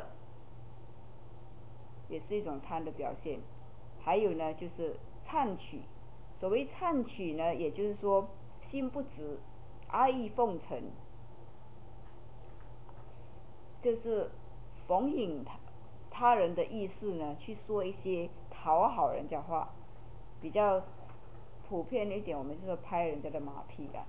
Speaker 1: 也是一种贪的表现。还有呢就是谄取，所谓谄取呢，也就是说心不直，阿谀奉承， 就是逢迎他他人的意思呢，去说一些讨好人家话，比较普遍一点，我们就说拍人家的马屁啊，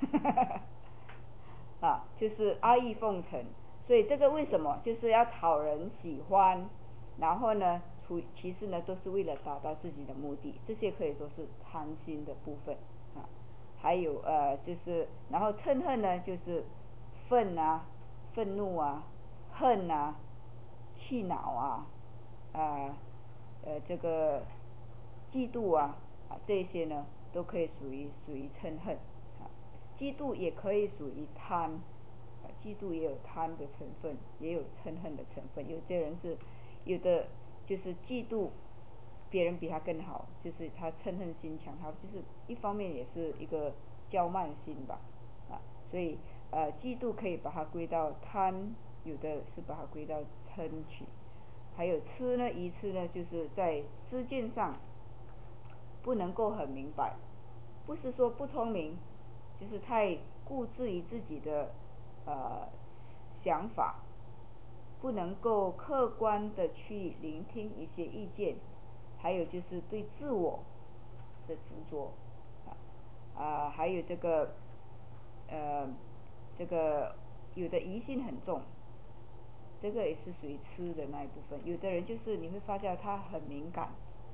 Speaker 1: 啊，就是阿谀奉承。所以这个为什么就是要讨人喜欢，然后呢，除其实呢都是为了达到自己的目的，这些可以说是贪心的部分啊。还有呃就是然后嗔恨呢，就是愤啊、愤怒啊、恨啊、气恼啊、啊呃这个嫉妒啊啊这些呢都可以属于属于嗔恨啊。嫉妒也可以属于贪，啊嫉妒也有贪的成分，也有嗔恨的成分。有些人是有的就是嫉妒别人比他更好，就是他嗔恨心强，他就是一方面也是一个骄慢心吧啊。所以呃嫉妒可以把它归到贪，有的是把它归到嗔取。还有痴呢，愚痴呢，就是在知见上不能够很明白，不是说不聪明，就是太固执于自己的呃想法，不能够客观的去聆听一些意见，还有就是对自我的执着啊啊，还有这个呃这个有的疑心很重，这个也是属于痴的那一部分。有的人就是你会发现他很敏感，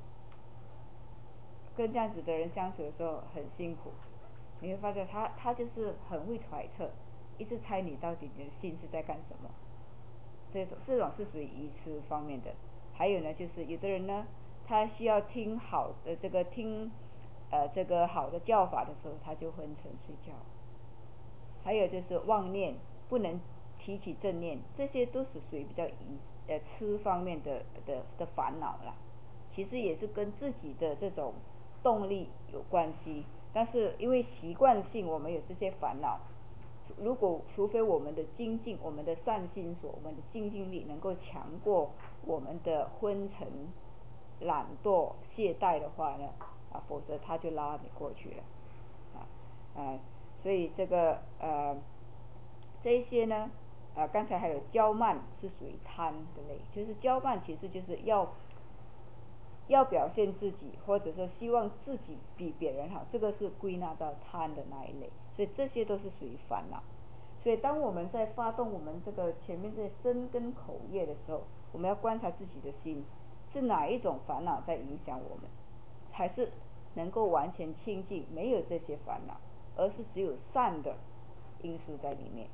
Speaker 1: 跟这样子的人相处的时候很辛苦，你会发现他他就是很会揣测，一直猜你到底你的心是在干什么。这种这种是属于愚痴方面的。还有呢，就是有的人呢，他需要听好的这个听呃这个好的教法的时候，他就昏沉睡觉。还有就是妄念，不能提起正念，这些都是属于比较愚呃痴方面的的的烦恼啦。其实也是跟自己的这种动力有关系，但是因为习惯性我们有这些烦恼，如果除非我们的精进，我们的善心所，我们的精进力能够强过我们的昏沉、懒惰、懈怠的话呢，啊，否则他就拉你过去了，啊，啊，所以这个呃这一些呢，啊，刚才还有骄慢是属于贪的类，就是骄慢其实就是要要表现自己，或者说希望自己比别人好，这个是归纳到贪的那一类，所以这些都是属于烦恼。所以当我们在发动我们这个前面这些身跟口业的时候，我们要观察自己的心是哪一种烦恼在影响我们，才是能够完全清净，没有这些烦恼，而是只有善的因素在里面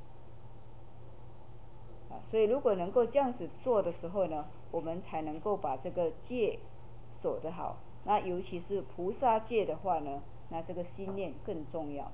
Speaker 1: 啊。所以如果能够这样子做的时候呢，我们才能够把这个戒守得好。那尤其是菩萨戒的话呢，那这个心念更重要。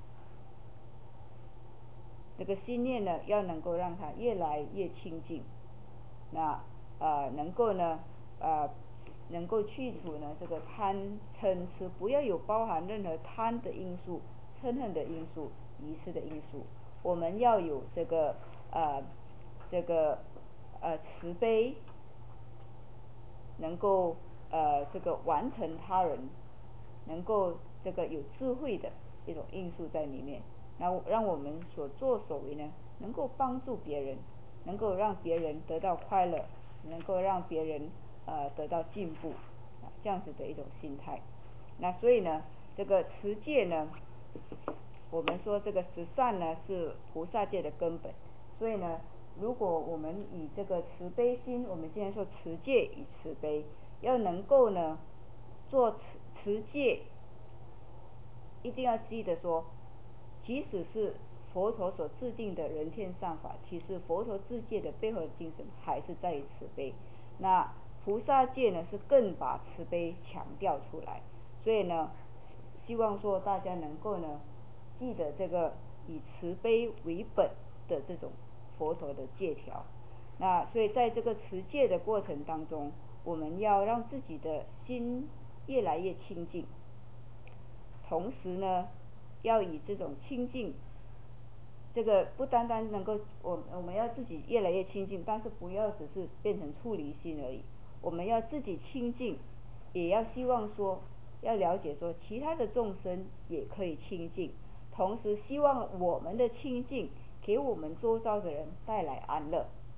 Speaker 1: 这个心念呢，要能够让它越来越清净，那呃能够呢呃能够去除呢这个贪嗔痴，不要有包含任何贪的因素、嗔恨的因素、愚痴的因素。我们要有这个呃这个呃慈悲，能够呃这个完成他人，能够这个有智慧的一种因素在里面。然后让我们所作所为呢，能够帮助别人，能够让别人得到快乐，能够让别人呃得到进步啊，这样子的一种心态。那所以呢，这个持戒呢，我们说这个十善呢是菩萨戒的根本。所以呢，如果我们以这个慈悲心，我们现在说持戒与慈悲，要能够呢做持持戒，一定要记得说，即使是佛陀所制定的人天善法，其实佛陀制戒的背后的精神还是在于慈悲。那菩萨戒呢，是更把慈悲强调出来。所以呢，希望说大家能够呢，记得这个以慈悲为本的这种佛陀的戒条。那所以在这个持戒的过程当中，我们要让自己的心越来越清净，同时呢，要以这种清净，这个不单单能够我我们要自己越来越清净，但是不要只是变成出离心而已。我们要自己清净，也要希望说，要了解说其他的众生也可以清净，同时希望我们的清净给我们周遭的人带来安乐。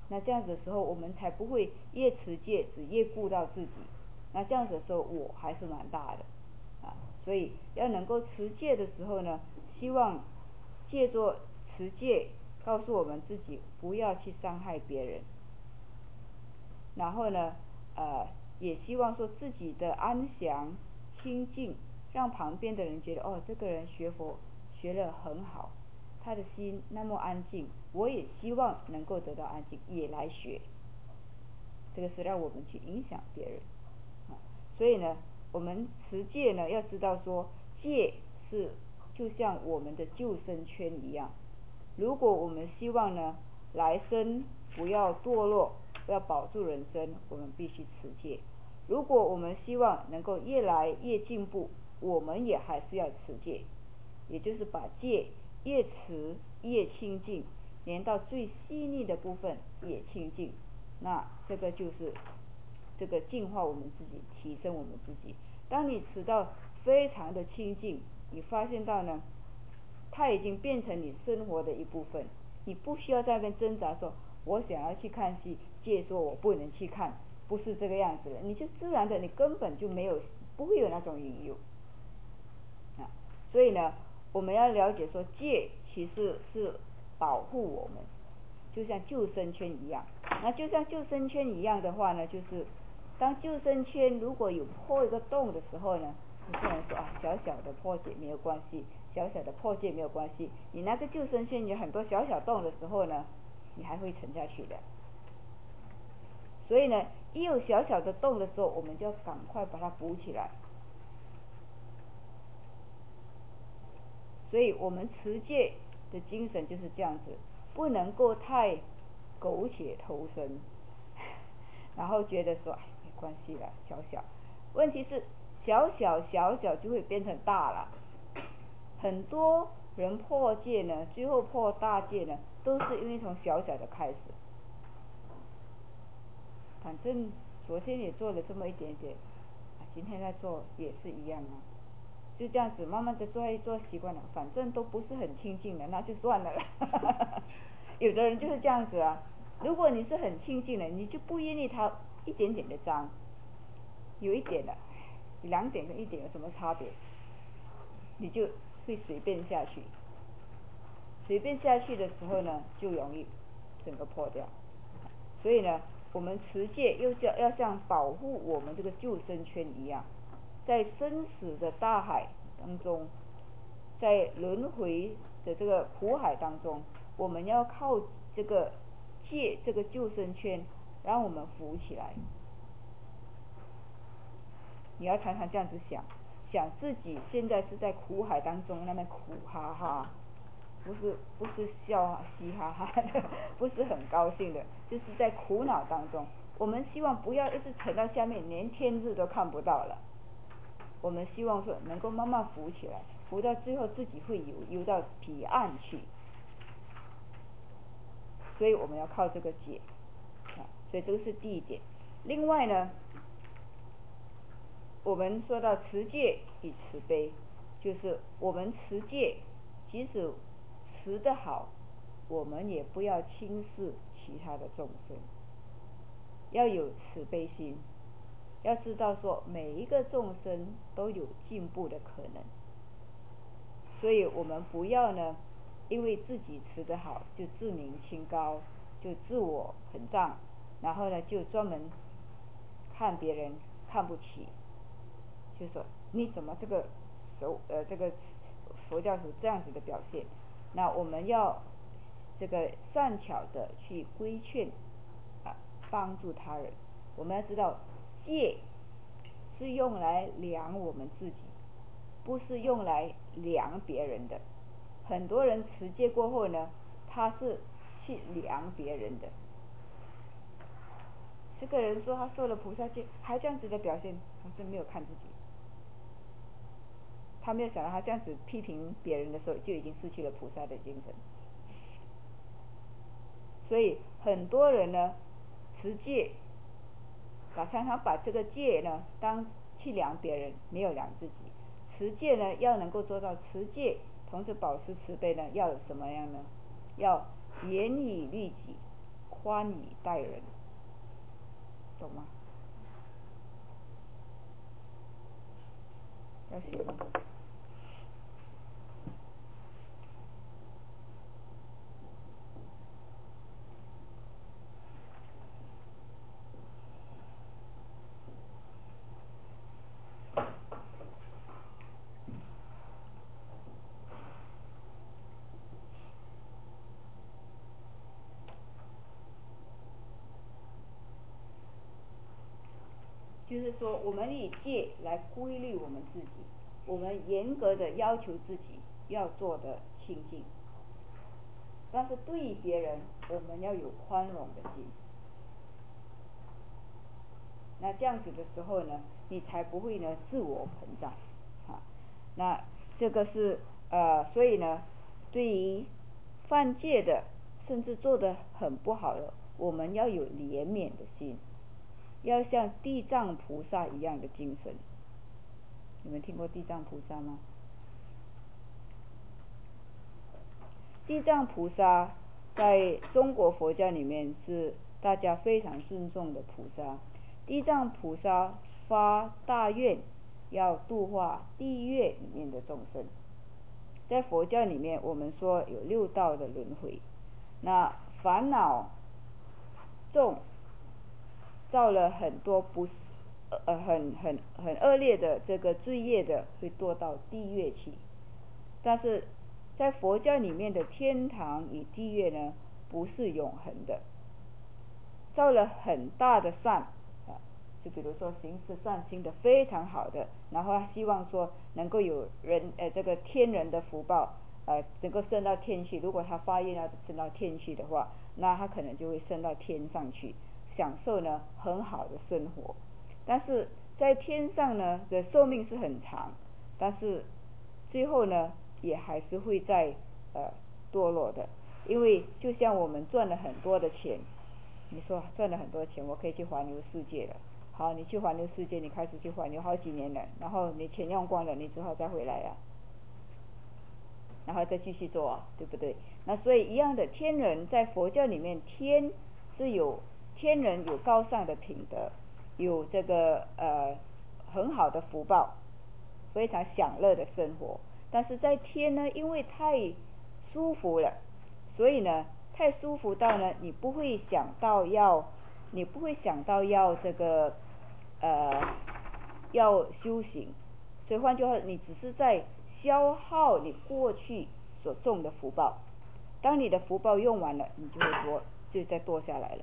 Speaker 1: 那这样子的时候，我们才不会越持戒只越顾到自己。那这样子的时候，我还是蛮大的啊。所以要能够持戒的时候呢，希望借着持戒告诉我们自己不要去伤害别人。然后呢，呃，也希望说自己的安详清净，让旁边的人觉得哦，这个人学佛学得很好，他的心那么安静，我也希望能够得到安静，也来学。这个是让我们去影响别人啊。所以呢，我们持戒呢，要知道说戒是就像我们的救生圈一样。如果我们希望呢来生不要堕落，要保住人生，我们必须持戒。如果我们希望能够越来越进步，我们也还是要持戒，也就是把戒越持越清净，连到最细腻的部分也清净。那这个就是这个净化我们自己，提升我们自己。当你持到非常的清净，你发现到呢，它已经变成你生活的一部分，你不需要在那边挣扎说我想要去看戏，戒说我不能去看，不是这个样子的，你就自然的，你根本就没有不会有那种引诱啊。所以呢，我们要了解说戒其实是保护我们，就像救生圈一样。那就像救生圈一样的话呢，就是当救生圈如果有破一个洞的时候呢，你不能说啊小小的破解没有关系，小小的破戒没有关系，你那个救生圈有很多小小洞的时候呢，你还会沉下去的。所以呢，一有小小的洞的时候，我们就要赶快把它补起来。所以我们持戒的精神就是这样子，不能够太苟且偷生，然后觉得说哎没关系了，小小。问题是小小小小就会变成大了。很多人破戒呢，最后破大戒呢，都是因为从小小的开始。反正昨天也做了这么一点点，今天再做也是一样啊。就这样子慢慢的做一做习惯了，反正都不是很清净的，那就算了有的人就是这样子啊，如果你是很清净的，你就不愿意它一点点的脏，有一点的，两点跟一点有什么差别？你就会随便下去，随便下去的时候呢，就容易整个破掉。所以呢，我们持戒又叫要像保护我们这个救生圈一样，在生死的大海当中，在轮回的这个苦海当中，我们要靠这个戒这个救生圈让我们浮起来。你要常常这样子想，想自己现在是在苦海当中那么苦哈哈，不是不是笑嘻哈哈的，不是很高兴的，就是在苦恼当中。我们希望不要一直沉到下面，连天日都看不到了。我们希望说能够慢慢浮起来，浮到最后自己会游游到彼岸去。所以我们要靠这个戒啊，所以这个是第一点。另外呢，我们说到持戒与慈悲，就是我们持戒，即使持得好，我们也不要轻视其他的众生，要有慈悲心，要知道说每一个众生都有进步的可能。所以我们不要呢，因为自己持得好就自命清高，就自我膨胀，然后呢就专门看别人看不起，就说你怎么这个手呃这个佛教是这样子的表现。那我们要这个善巧的去规劝啊，帮助他人。我们要知道戒是用来量我们自己，不是用来量别人的。很多人持戒过后呢，他是去量别人的。这个人说他受了菩萨戒，还这样子的表现，他是没有看自己。他没有想到他这样子批评别人的时候，就已经失去了菩萨的精神。所以很多人呢，持戒，把常常把这个戒呢当去量别人，没有量自己。持戒呢，要能够做到持戒，同时保持慈悲呢，要有什么样呢？要严以律己， 宽以待人，懂吗？要写吗？就是说，我们以戒来规律我们自己，我们严格的要求自己要做的清净，但是对于别人，我们要有宽容的心。那这样子的时候呢，你才不会呢自我膨胀啊。那这个是呃，所以呢，对于犯戒的，甚至做得很不好的，我们要有怜悯的心。要像地藏菩萨一样的精神。你们听过地藏菩萨吗？地藏菩萨在中国佛教里面是大家非常尊重的菩萨。地藏菩萨发大愿要度化地狱里面的众生。在佛教里面我们说有六道的轮回，那烦恼重，造了很多不呃很很很恶劣的这个罪业的，会堕到地狱去。但是在佛教里面的天堂与地狱呢，不是永恒的。造了很大的善啊，就比如说行持善行的非常好的，然后希望说能够有人呃这个天人的福报，呃能够升到天去。如果他发愿要升到天去的话，那他可能就会升到天上去，享受呢很好的生活。但是在天上呢的寿命是很长，但是最后呢也还是会在呃堕落的。因为就像我们赚了很多的钱，你说赚了很多钱，我可以去环游世界了。好，你去环游世界，你开始去环游好几年了，然后你钱用光了，你只好再回来啊，然后再继续做啊，对不对？那所以一样的，天人在佛教里面，天是有天人有高尚的品德，有这个呃很好的福报，非常享乐的生活。但是在天呢，因为太舒服了，所以呢太舒服到呢你不会想到要你不会想到要这个呃要修行。所以换句话，你只是在消耗你过去所种的福报。当你的福报用完了，你就会堕，就再堕下来了。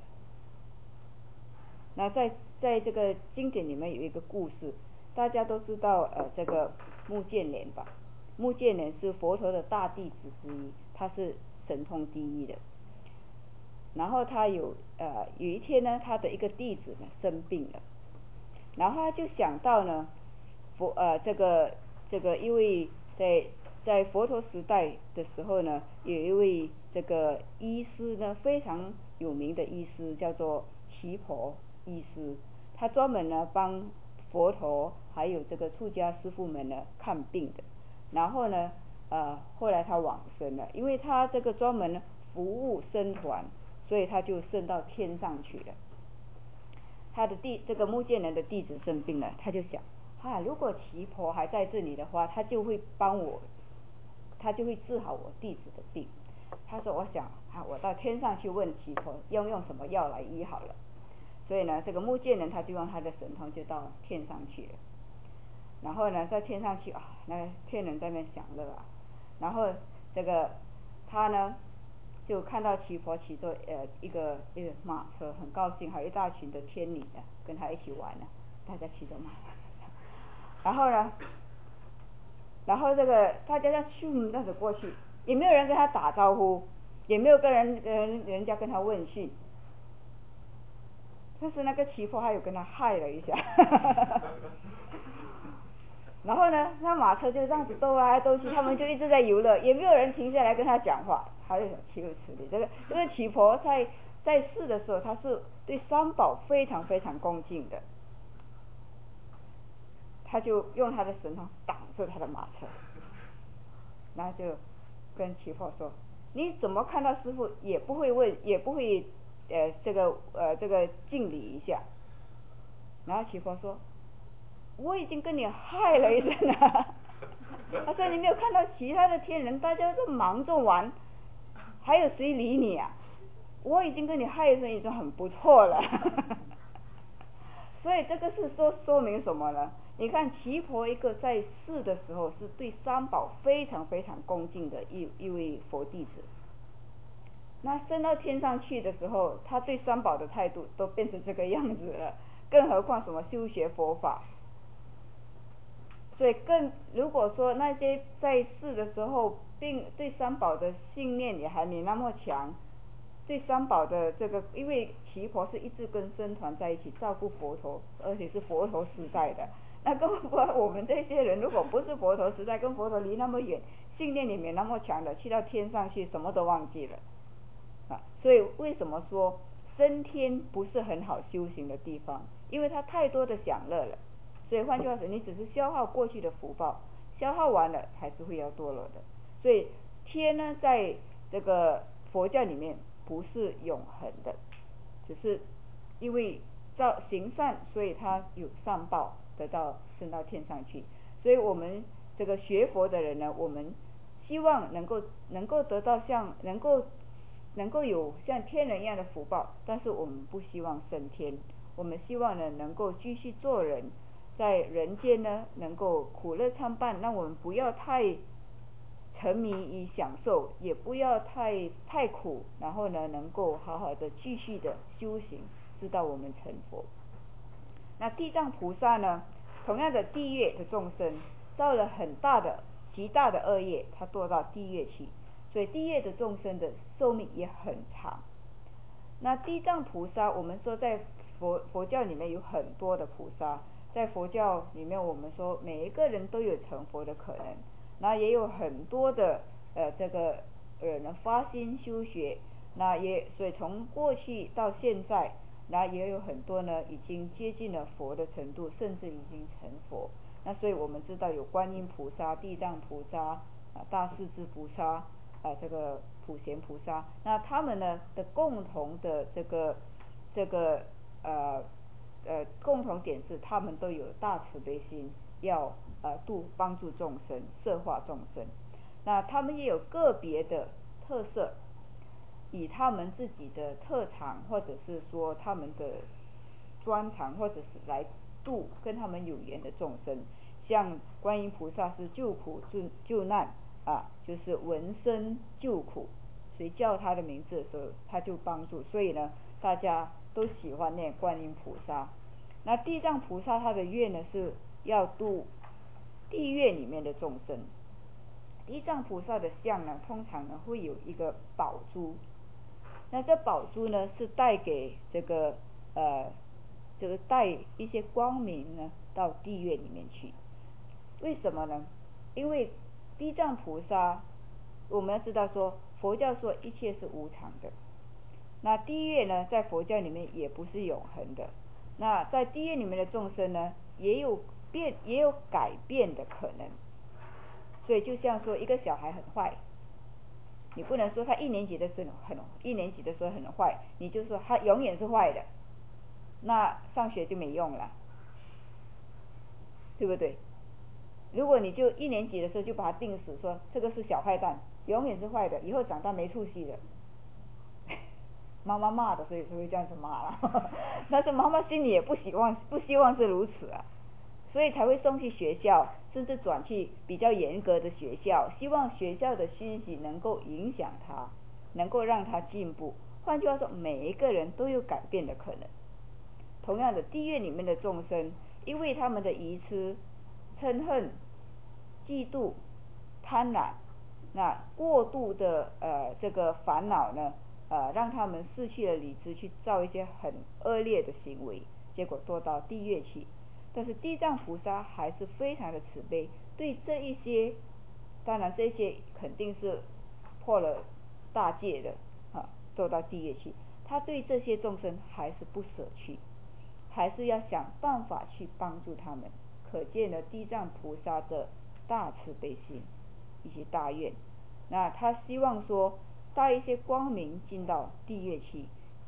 Speaker 1: 那在在这个经典里面有一个故事，大家都知道呃这个目犍连吧？目犍连是佛陀的大弟子之一，他是神通第一的。然后他有呃有一天呢，他的一个弟子呢生病了，然后他就想到呢佛呃这个这个因为在在佛陀时代的时候呢，有一位这个医师呢非常有名的医师，叫做奇婆医师，他专门呢帮佛陀还有这个出家师父们呢看病的。然后呢呃后来他往生了，因为他这个专门服务僧团，所以他就升到天上去了。他的弟这个目犍连的弟子生病了，他就想啊，如果奇婆还在这里的话，他就会帮我，他就会治好我弟子的病。他说我想啊，我到天上去问奇婆要用什么药来医好了。所以呢这个目犍连他就用他的神通就到天上去了。然后呢在天上去啊，那天人在那边享乐啊，然后这个他呢就看到奇婆骑着呃一个一个马车，很高兴，还有一大群的天女呢跟他一起玩呢，大家骑着马。然后呢，然后这个大家要咻那着过去，也没有人跟他打招呼，也没有跟人人人家跟他问讯。但是那个奇婆还有跟他嗨了一下。然后呢，那马车就这样子兜来兜去，他们就一直在游乐，也没有人停下来跟他讲话。他就想岂有此理！这个这个奇婆在在世的时候，他是对三宝非常非常恭敬的，他就用他的神通挡住他的马车，然后就跟奇婆说：“你怎么看到师父也不会问，也不会呃这个呃这个敬礼一下。然后齐佛说，我已经跟你害了一阵了。他说你没有看到其他的天人大家都忙着玩，还有谁理你啊？我已经跟你害一声已经很不错了。所以这个是说说明什么呢？你看齐婆一个在世的时候是对三宝非常非常恭敬的一一位佛弟子，那升到天上去的时候，他对三宝的态度都变成这个样子了，更何况什么修学佛法。所以更如果说那些在世的时候并对三宝的信念也还没那么强，对三宝的这个，因为齐婆是一直跟僧团在一起照顾佛陀，而且是佛陀时代的，那更何况我们这些人如果不是佛陀时代，跟佛陀离那么远，信念也没那么强的，去到天上去什么都忘记了啊。所以为什么说升天不是很好修行的地方？因为它太多的享乐了。所以换句话说，你只是消耗过去的福报，消耗完了还是会要堕落的。所以天呢，在这个佛教里面不是永恒的，只是因为造行善，所以他有善报得到升到天上去。所以我们这个学佛的人呢，我们希望能够能够得到像能够能够有像天人一样的福报，但是我们不希望升天，我们希望呢能够继续做人，在人间呢能够苦乐参半，让我们不要太沉迷于享受，也不要太太苦，然后呢能够好好的继续的修行，直到我们成佛。那地藏菩萨呢，同样的地狱的众生造了很大的极大的恶业，他堕到地狱去，所以地狱的众生的寿命也很长。那地藏菩萨，我们说在佛佛教里面有很多的菩萨，在佛教里面我们说每一个人都有成佛的可能，那也有很多的呃这个呃能发心修学，那也所以从过去到现在，那也有很多呢已经接近了佛的程度，甚至已经成佛。那所以我们知道有观音菩萨、地藏菩萨、啊大势至菩萨、啊这个普贤菩萨，那他们呢的共同的这个这个呃呃共同点是，他们都有大慈悲心，要呃度帮助众生，摄化众生。那他们也有个别的特色，以他们自己的特长，或者是说他们的专长，或者是来度跟他们有缘的众生。像观音菩萨是救苦救救难啊，就是闻声救苦，谁叫他的名字的时候他就帮助，所以呢大家都喜欢念观音菩萨。那地藏菩萨他的愿呢是要度地狱里面的众生。地藏菩萨的像呢，通常呢会有一个宝珠，那这宝珠呢是带给这个呃这个带一些光明呢到地狱里面去。为什么呢？因为地藏菩萨，我们要知道说佛教说一切是无常的，那地狱呢在佛教里面也不是永恒的，那在地狱里面的众生呢也有变也有改变的可能。所以就像说一个小孩很坏，你不能说他一年级的时候很一年级的时候很坏，你就说他永远是坏的，那上学就没用了，对不对？如果你就一年级的时候就把他定死，说这个是小坏蛋，永远是坏的，以后长大没出息的，妈妈骂的，所以才会这样子骂了。但是妈妈心里也不希望不希望是如此啊，所以才会送去学校，甚至转去比较严格的学校，希望学校的讯息能够影响他，能够让他进步。换句话说，每一个人都有改变的可能。同样的，地狱里面的众生，因为他们的愚痴、嗔恨、嫉妒、贪婪，那过度的呃这个烦恼呢，呃让他们失去了理智，去造一些很恶劣的行为，结果堕到地狱去。但是地藏菩萨还是非常的慈悲，对这一些，当然这些肯定是破了大戒的啊，堕到地狱去，他对这些众生还是不舍去，还是要想办法去帮助他们。可见了地藏菩萨的大慈悲心以及大愿。那他希望说带一些光明进到地狱去，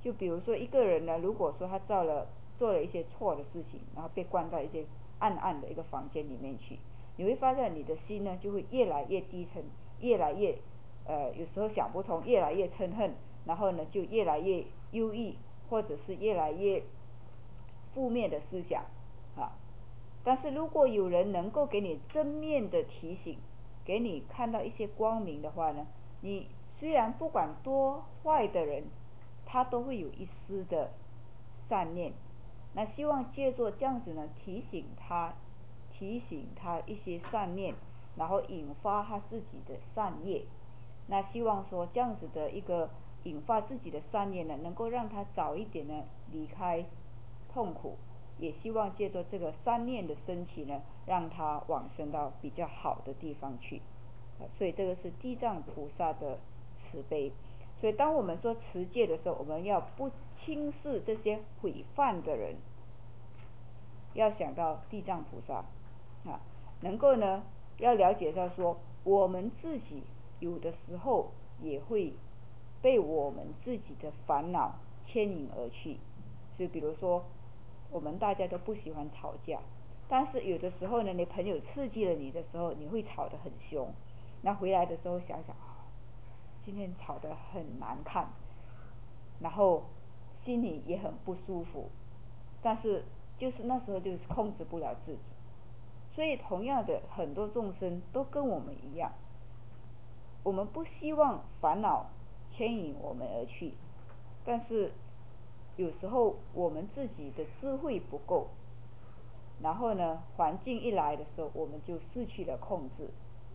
Speaker 1: 就比如说一个人呢，如果说他做了做了一些错的事情，然后被关到一些暗暗的一个房间里面去，你会发现你的心呢就会越来越低沉，越来越呃有时候想不通，越来越嗔恨，然后呢就越来越忧郁，或者是越来越负面的思想啊。但是如果有人能够给你正面的提醒，给你看到一些光明的话呢，你虽然不管多坏的人，他都会有一丝的善念。那希望借助这样子呢，提醒他，提醒他一些善念，然后引发他自己的善业。那希望说这样子的一个引发自己的善业呢，能够让他早一点呢离开痛苦，也希望借助这个善念的升起呢，让他往生到比较好的地方去。所以这个是地藏菩萨的慈悲。所以当我们说持戒的时候，我们要不轻视这些毁犯的人，要想到地藏菩萨啊，能够呢要了解到说，我们自己有的时候也会被我们自己的烦恼牵引而去。就比如说我们大家都不喜欢吵架，但是有的时候呢，你朋友刺激了你的时候，你会吵得很凶，那回来的时候想想，今天吵得很难看，然后心里也很不舒服，但是就是那时候就是控制不了自己。所以同样的，很多众生都跟我们一样，我们不希望烦恼牵引我们而去，但是有时候我们自己的智慧不够，然后呢环境一来的时候，我们就失去了控制。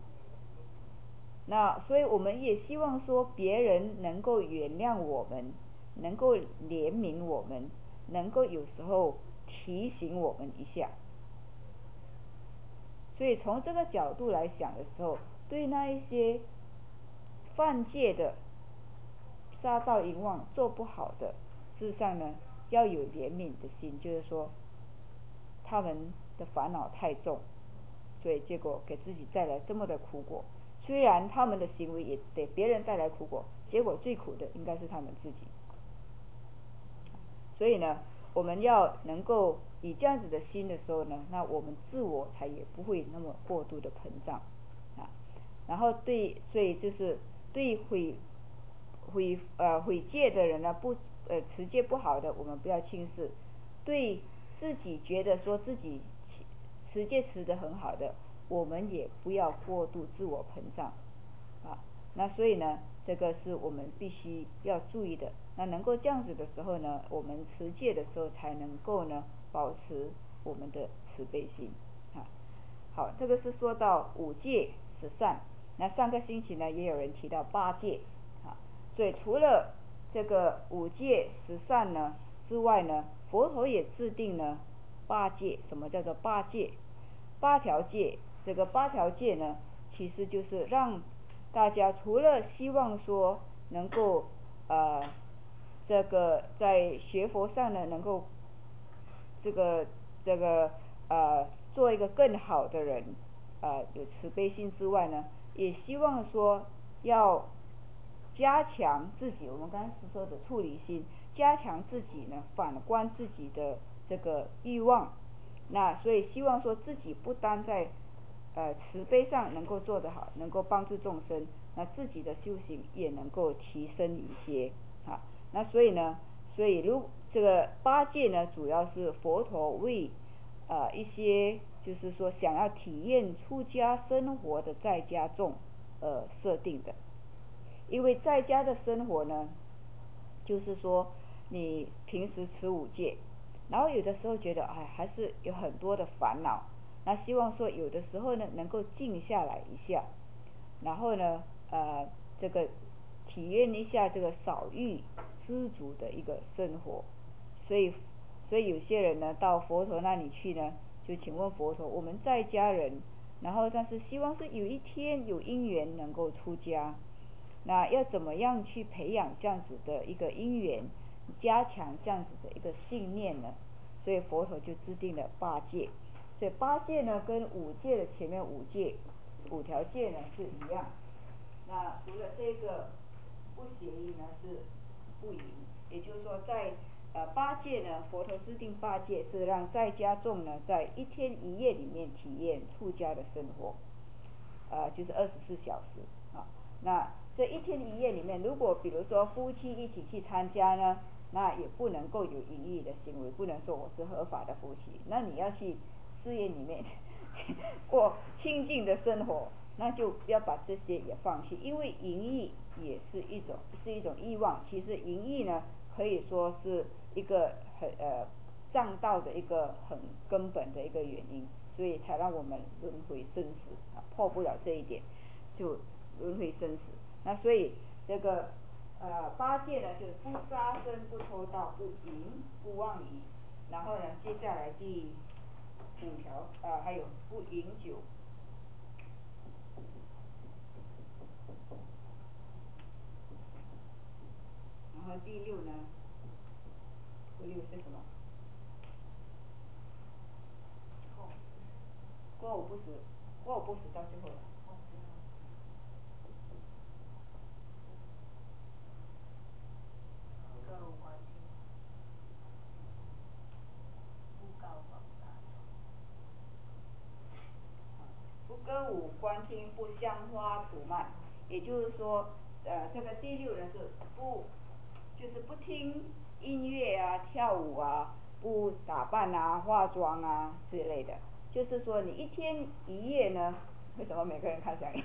Speaker 1: 那所以我们也希望说别人能够原谅我们，能够怜悯我们，能够有时候提醒我们一下。所以从这个角度来想的时候，对那一些犯戒的、杀盗淫妄做不好的，事实上呢要有怜悯的心，就是说他们的烦恼太重，所以结果给自己带来这么的苦果。虽然他们的行为也给别人带来苦果，结果最苦的应该是他们自己。所以呢，我们要能够以这样子的心的时候呢，那我们自我才也不会那么过度的膨胀啊。然后对，所以就是对毁毁呃毁戒的人呢，不呃持戒不好的，我们不要轻视；对自己觉得说自己持戒持得很好的，我们也不要过度自我膨胀啊。那所以呢，这个是我们必须要注意的。那能够这样子的时候呢，我们持戒的时候才能够呢保持我们的慈悲心啊。好，这个是说到五戒十善。那上个星期呢，也有人提到八戒啊。所以除了这个五戒十善呢之外呢，佛陀也制定了八戒。什么叫做八戒？八条戒。这个八条戒呢，其实就是让大家除了希望说能够呃这个在学佛上呢能够这个这个呃做一个更好的人，呃有慈悲心之外呢，也希望说要加强自己，我们刚才说的处理心，加强自己呢反观自己的这个欲望。那所以希望说自己不单在呃慈悲上能够做得好，能够帮助众生，那自己的修行也能够提升一些啊。那所以呢，所以如这个八戒呢，主要是佛陀为呃一些就是说想要体验出家生活的在家众呃设定的。因为在家的生活呢，就是说你平时持五戒，然后有的时候觉得哎还是有很多的烦恼，那希望说有的时候呢能够静下来一下，然后呢呃这个体验一下这个少欲知足的一个生活。所以所以有些人呢到佛陀那里去呢，就请问佛陀，我们在家人，然后但是希望是有一天有因缘能够出家，那要怎么样去培养这样子的一个因缘，加强这样子的一个信念呢？所以佛陀就制定了八戒。所以八戒呢跟五戒的前面五戒五条戒呢是一样。那除了这个不邪淫呢是不淫也就是说在呃八戒呢，佛陀制定八戒是让在家众呢在一天一夜里面体验出家的生活，呃就是二十四小时啊。那这一天一夜里面，如果比如说夫妻一起去参加呢，那也不能够有淫欲的行为，不能说我是合法的夫妻。那你要去寺院里面过清净的生活，那就要把这些也放弃，因为淫欲也是一种是一种欲望。其实淫欲呢，可以说是一个很呃障道的一个很根本的一个原因，所以才让我们轮回生死啊，破不了这一点，就轮回生死。那所以这个呃八戒呢，就是不杀生、不偷盗、不淫、不妄语。然后呢，接下来第五条呃还有不饮酒。然后第六呢，第六是什么？过午不食，过午不食到最后了。
Speaker 4: 歌舞观听，不告广大众。
Speaker 1: 不歌舞观听，不香花吐漫，也就是说，呃，这个第六呢是不，就是不听音乐啊、跳舞啊，不打扮啊、化妆啊之类的。就是说，你一天一夜呢，为什么每个人看起来？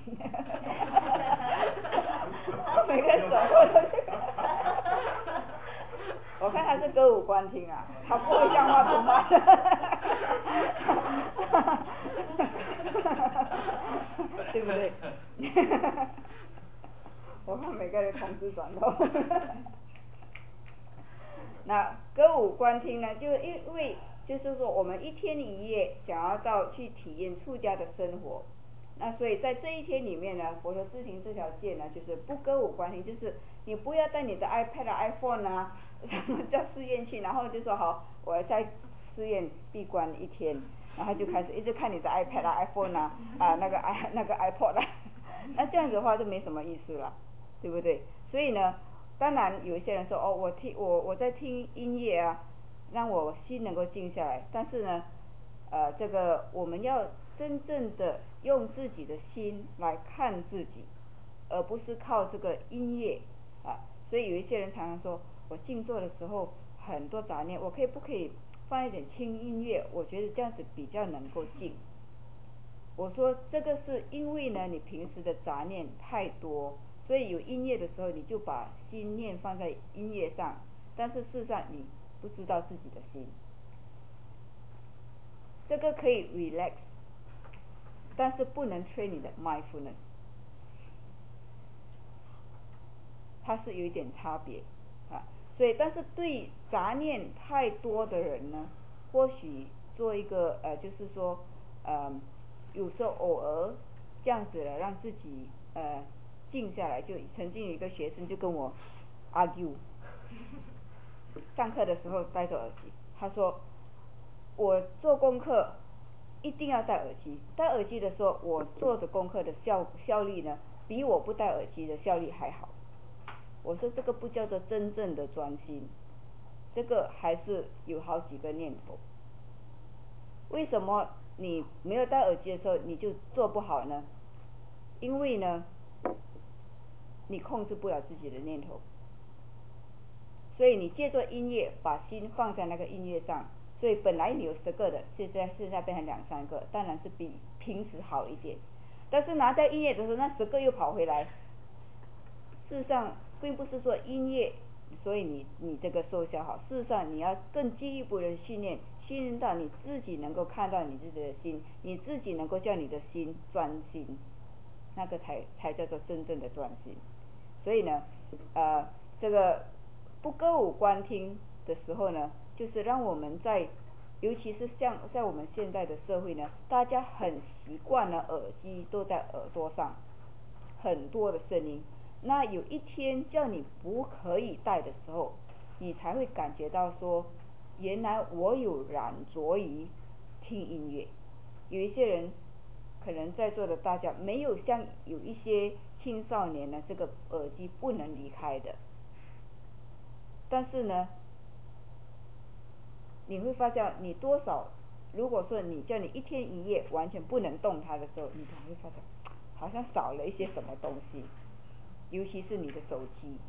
Speaker 1: 每个人手握都是。我看他是歌舞观听啊，他不会像话吐漫。对不对？我看每个人同时转头。那歌舞观听呢，就因为就是说我们一天一夜想要到去体验出家的生活，那所以在这一天里面呢，佛陀制定这条戒呢，就是不歌舞观听，就是你不要带你的 iPad 啊 iPhone 啊，到寺院去，然后就说好，我在寺院闭关一天，然后就开始一直看你的 iPad 啊 iPhone 啊啊那个 i 那个 iPod 啊，那这样子的话就没什么意思了，对不对？所以呢，当然有一些人说哦，我听我我在听音乐啊，让我心能够静下来，但是呢，呃，这个我们要真正的用自己的心来看自己，而不是靠这个音乐啊。所以有一些人常常说，我静坐的时候很多杂念，我可以不可以放一点轻音乐？我觉得这样子比较能够静。我说这个是因为呢，你平时的杂念太多，所以有音乐的时候，你就把心念放在音乐上，但是事实上你不知道自己的心。这个可以 relax， 但是不能 train 你的 mindfulness， 它是有一点差别啊。所以，但是对杂念太多的人呢，或许做一个呃，就是说呃。有时候偶尔这样子了，让自己呃静下来。就曾经有一个学生就跟我 argue， 上课的时候戴着耳机，他说我做功课一定要戴耳机，戴耳机的时候，我做的功课的效效率呢，比我不戴耳机的效率还好。我说这个不叫做真正的专心，这个还是有好几个念头。为什么你没有戴耳机的时候你就做不好呢？因为呢，你控制不了自己的念头，所以你借助音乐把心放在那个音乐上，所以本来你有十个的，现在现在变成两三个，当然是比平时好一点。但是拿掉音乐的时候，那十个又跑回来。事实上，并不是说音乐，所以你你这个收效好。事实上，你要更进一步的训练。信任到你自己能够看到你自己的心，你自己能够叫你的心专心，那个才才叫做真正的专心。所以呢，呃，这个不歌舞观听的时候呢，就是让我们在，尤其是像在我们现在的社会呢，大家很习惯了耳机都在耳朵上，很多的声音。那有一天叫你不可以戴的时候，你才会感觉到说，原来我有染着于听音乐。有一些人可能在座的大家没有像有一些青少年呢，这个耳机不能离开的， 但是呢，你会发现你多少，如果说你叫你一天一夜完全不能动它的时候，你才会发现好像少了一些什么东西，尤其是你的手机。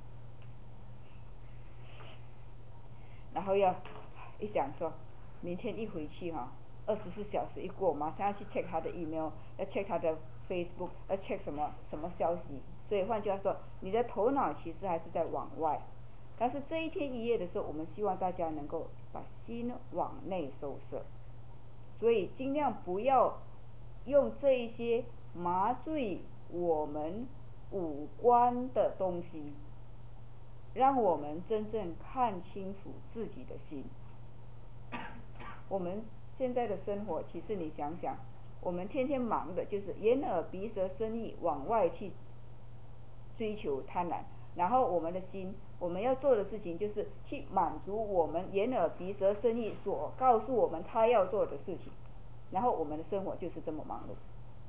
Speaker 1: 然后要一想说，明天一回去哈，二十四小时一过，马上要去 check 他的 email， 要 check 他的 Facebook， 要 check 什么什么消息。所以换句话说，你的头脑其实还是在往外。但是这一天一夜的时候，我们希望大家能够把心往内收摄，所以尽量不要用这一些麻醉我们五官的东西，让我们真正看清楚自己的心。我们现在的生活，其实你想想，我们天天忙的就是眼耳鼻舌身意往外去追求贪婪，然后我们的心，我们要做的事情就是去满足我们眼耳鼻舌身意所告诉我们他要做的事情，然后我们的生活就是这么忙碌。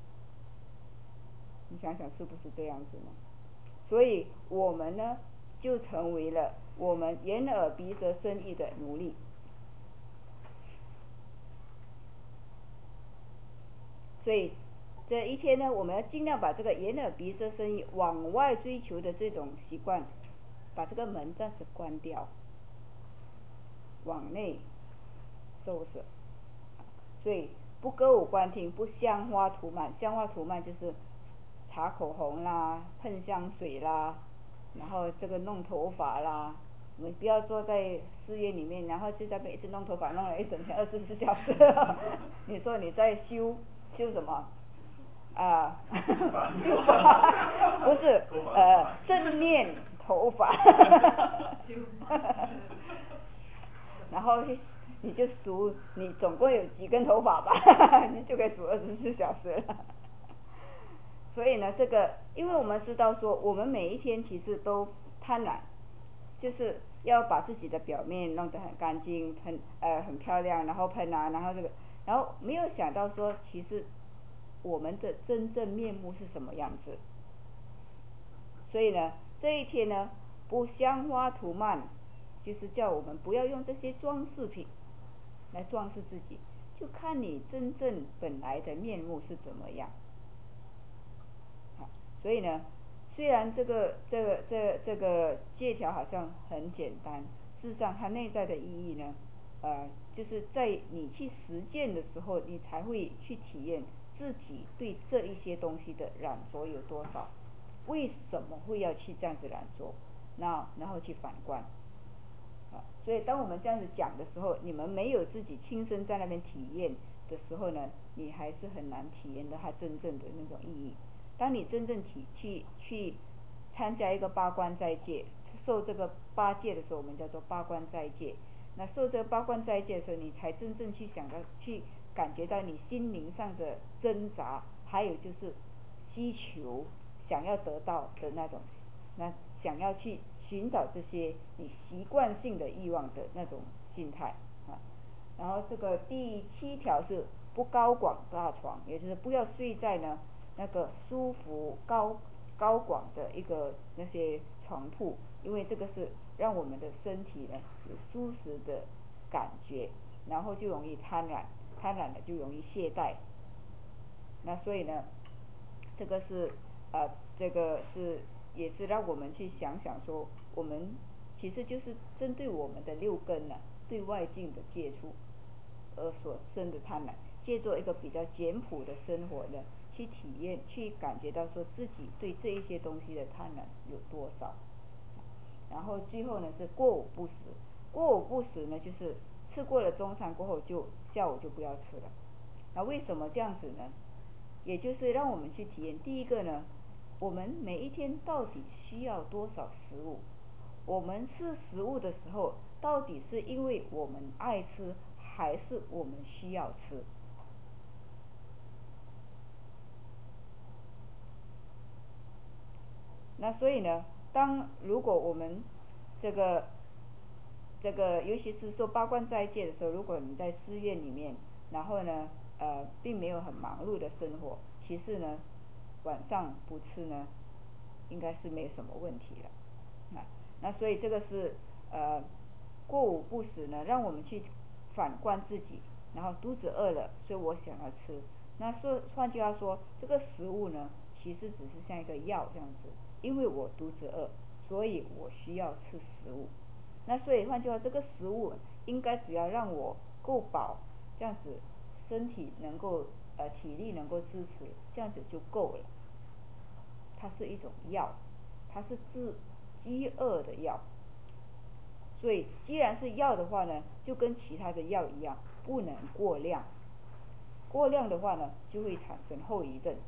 Speaker 1: 你想想是不是这样子呢？所以我们呢就成为了我们眼耳鼻舌身意的奴隶。所以这一天呢，我们要尽量把这个眼耳鼻舌身意往外追求的这种习惯，把这个门暂时关掉，往内收拾。所以不歌舞观听，不香花涂蔓，香花涂蔓就是擦口红啦，喷香水啦，然后这个弄头发啦。我们不要坐在寺院里面，然后就在那边一直弄头发，弄了一整天二十四小时。你说你在修修什么？啊，修发不是呃正念头发。然后你就数你总共有几根头发吧，你就可以数二十四小时了。所以呢，这个因为我们知道说，我们每一天其实都贪婪，就是要把自己的表面弄得很干净，很呃很漂亮，然后喷啊，然后这个，然后没有想到说，其实我们的真正面目是什么样子。所以呢，这一天呢，不香花涂蔓，就是叫我们不要用这些装饰品来装饰自己，就看你真正本来的面目是怎么样。所以呢，虽然这个这个这这个戒条好像很简单，事实上它内在的意义呢，呃，就是在你去实践的时候，你才会去体验自己对这一些东西的染着有多少，为什么会要去这样子染着，那然后去反观。啊，所以当我们这样子讲的时候，你们没有自己亲身在那边体验的时候呢，你还是很难体验到它真正的那种意义。当你真正体去去参加一个八关斋戒，受这个八戒的时候，我们叫做八关斋戒。那受这个八关斋戒的时候，你才真正去想到去感觉到你心灵上的挣扎，还有就是需求想要得到的那种，那想要去寻找这些你习惯性的欲望的那种心态啊。然后这个第七条是不高广大床，也就是不要睡在呢那个舒服高高广的一个那些床铺，因为这个是让我们的身体呢有舒适的感觉，然后就容易贪婪，贪婪了就容易懈怠。那所以呢，这个是呃这个是也是让我们去想想说，我们其实就是针对我们的六根呢、啊、对外境的接触而所生的贪婪，借助一个比较简朴的生活呢，去体验去感觉到说自己对这一些东西的贪婪有多少。然后最后呢是过午不食，过午不食呢就是吃过了中餐过后就下午就不要吃了。那为什么这样子呢？也就是让我们去体验，第一个呢，我们每一天到底需要多少食物，我们吃食物的时候到底是因为我们爱吃还是我们需要吃。那所以呢，当如果我们这个这个尤其是说八关斋戒的时候，如果你在寺院里面，然后呢呃并没有很忙碌的生活，其实呢晚上不吃呢应该是没有什么问题了。那那所以这个是呃过午不食呢，让我们去反观自己，然后肚子饿了，所以我想要吃。那说换句话说，这个食物呢，其实只是像一个药这样子，因为我肚子饿，所以我需要吃食物。那所以换句话说，这个食物应该只要让我够饱，这样子身体能够呃体力能够支持，这样子就够了。它是一种药，它是治饥饿的药。所以既然是药的话呢，就跟其他的药一样，不能过量。过量的话呢，就会产生后遗症。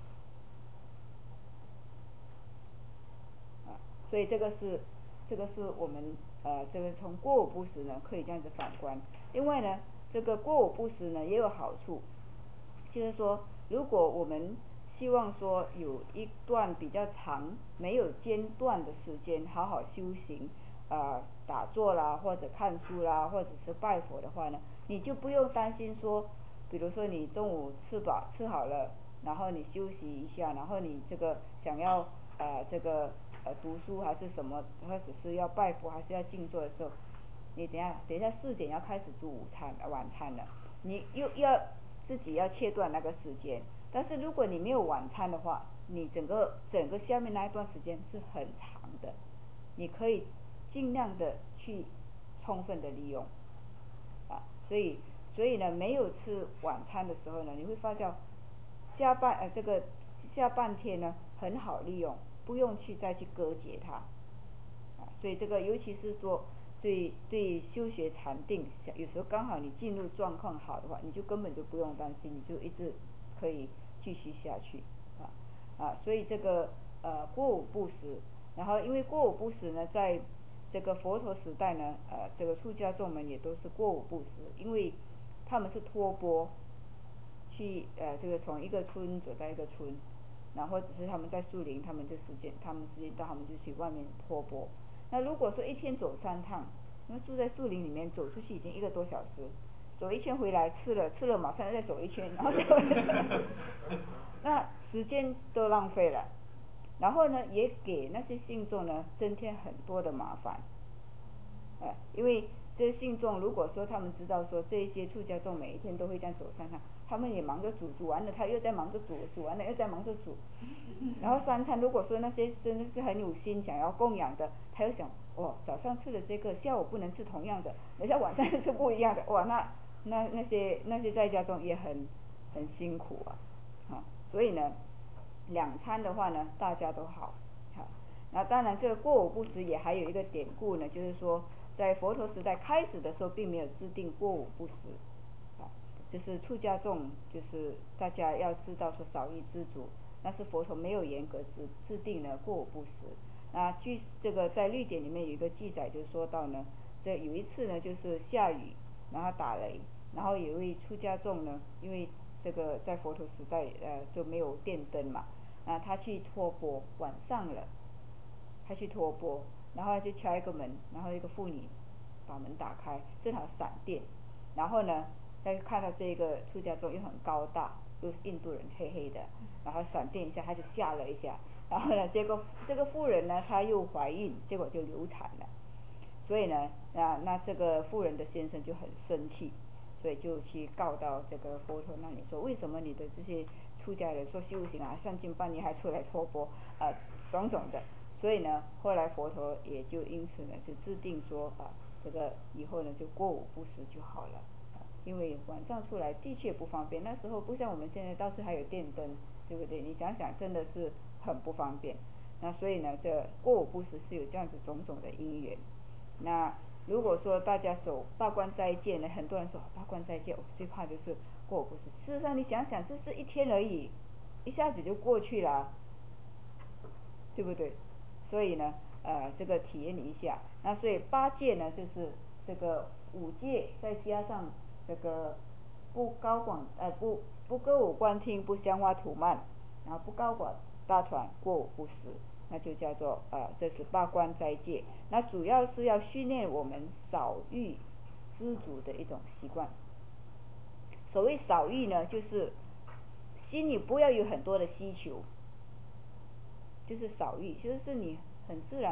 Speaker 1: 啊，所以这个是这个是我们呃这个从过午不食呢可以这样子反观。另外呢，这个过午不食呢也有好处，就是说如果我们希望说有一段比较长没有间断的时间好好修行，呃打坐啦，或者看书啦，或者是拜佛的话呢，你就不用担心说，比如说你中午吃饱吃好了，然后你休息一下，然后你这个想要呃这个呃读书还是什么，或者是要拜佛还是要静坐的时候，你等下等一下四点要开始煮午餐晚餐了，你又要自己要切断那个时间。但是如果你没有晚餐的话，你整个整个下面那一段时间是很长的，你可以尽量的去充分的利用啊，所以所以呢，没有吃晚餐的时候呢，你会发现下半呃这个下半天呢很好利用，不用去再去割截它啊，所以这个尤其是说对对修学禅定，有时候刚好你进入状况好的话，你就根本就不用担心，你就一直可以继续下去啊啊，所以这个呃过午不食，然后因为过午不食呢，在这个佛陀时代呢，呃这个出家众们也都是过午不食，因为他们是托钵去呃这个从一个村走到一个村，然后只是他们在树林，他们就时间他们时间到他们就去外面托钵。那如果说一天走三趟，那住在树林里面走出去已经一个多小时，走一圈回来吃了吃了马上再走一圈，然后就那时间都浪费了，然后呢也给那些信众呢增添很多的麻烦。呃因为这些信众如果说他们知道说这些出家众每一天都会这样走三趟，他们也忙着煮，煮完了他又在忙着煮，煮完了又在忙着煮，然后三餐如果说那些真的是很有心想要供养的，他又想哦早上吃的这个下午不能吃同样的，等下晚上吃不一样的，哇那那那些那些在家中也很很辛苦啊，啊所以呢两餐的话呢大家都好好。那当然这个过午不食也还有一个典故呢，就是说在佛陀时代开始的时候并没有制定过午不食啊，就是出家众就是大家要知道说少欲知足，但是佛陀没有严格制制定了过午不食。那据这个在律典里面有一个记载，就说到呢，这有一次呢就是下雨，然后打雷，然后有一位出家众呢，因为这个在佛陀时代呃就没有电灯嘛，啊他去托钵，晚上了，他去托钵，然后就敲一个门，然后一个妇女把门打开，正好闪电，然后呢他就看到这个出家众又很高大，又是印度人黑黑的，然后闪电一下他就吓了一下，然后呢结果这个妇人呢她又怀孕，结果就流产了，所以呢那那这个妇人的先生就很生气，所以就去告到这个佛陀那里说，为什么你的这些出家人说修行啊三更半夜还出来托钵啊种种的，所以呢后来佛陀也就因此呢就制定说啊这个以后呢就过午不食就好了，因为晚上出来的确不方便，那时候不像我们现在倒是还有电灯，对不对？你想想真的是很不方便，那所以呢这过午不食是有这样子种种的因缘。那如果说大家守八关斋戒呢，很多人说八关斋戒我最怕就是过午不食，事实上你想想这是一天而已，一下子就过去了，对不对？所以呢呃这个体验一下，那所以八戒呢就是这个五戒再加上这个不高广呃不不歌舞观听，不香花吐漫，然后不高广大团，过午不食，那就叫做呃这是八关斋戒。那主要是要训练我们少欲知足的一种习惯。所谓少欲呢，就是心里不要有很多的需求，就是少欲，就是你很自然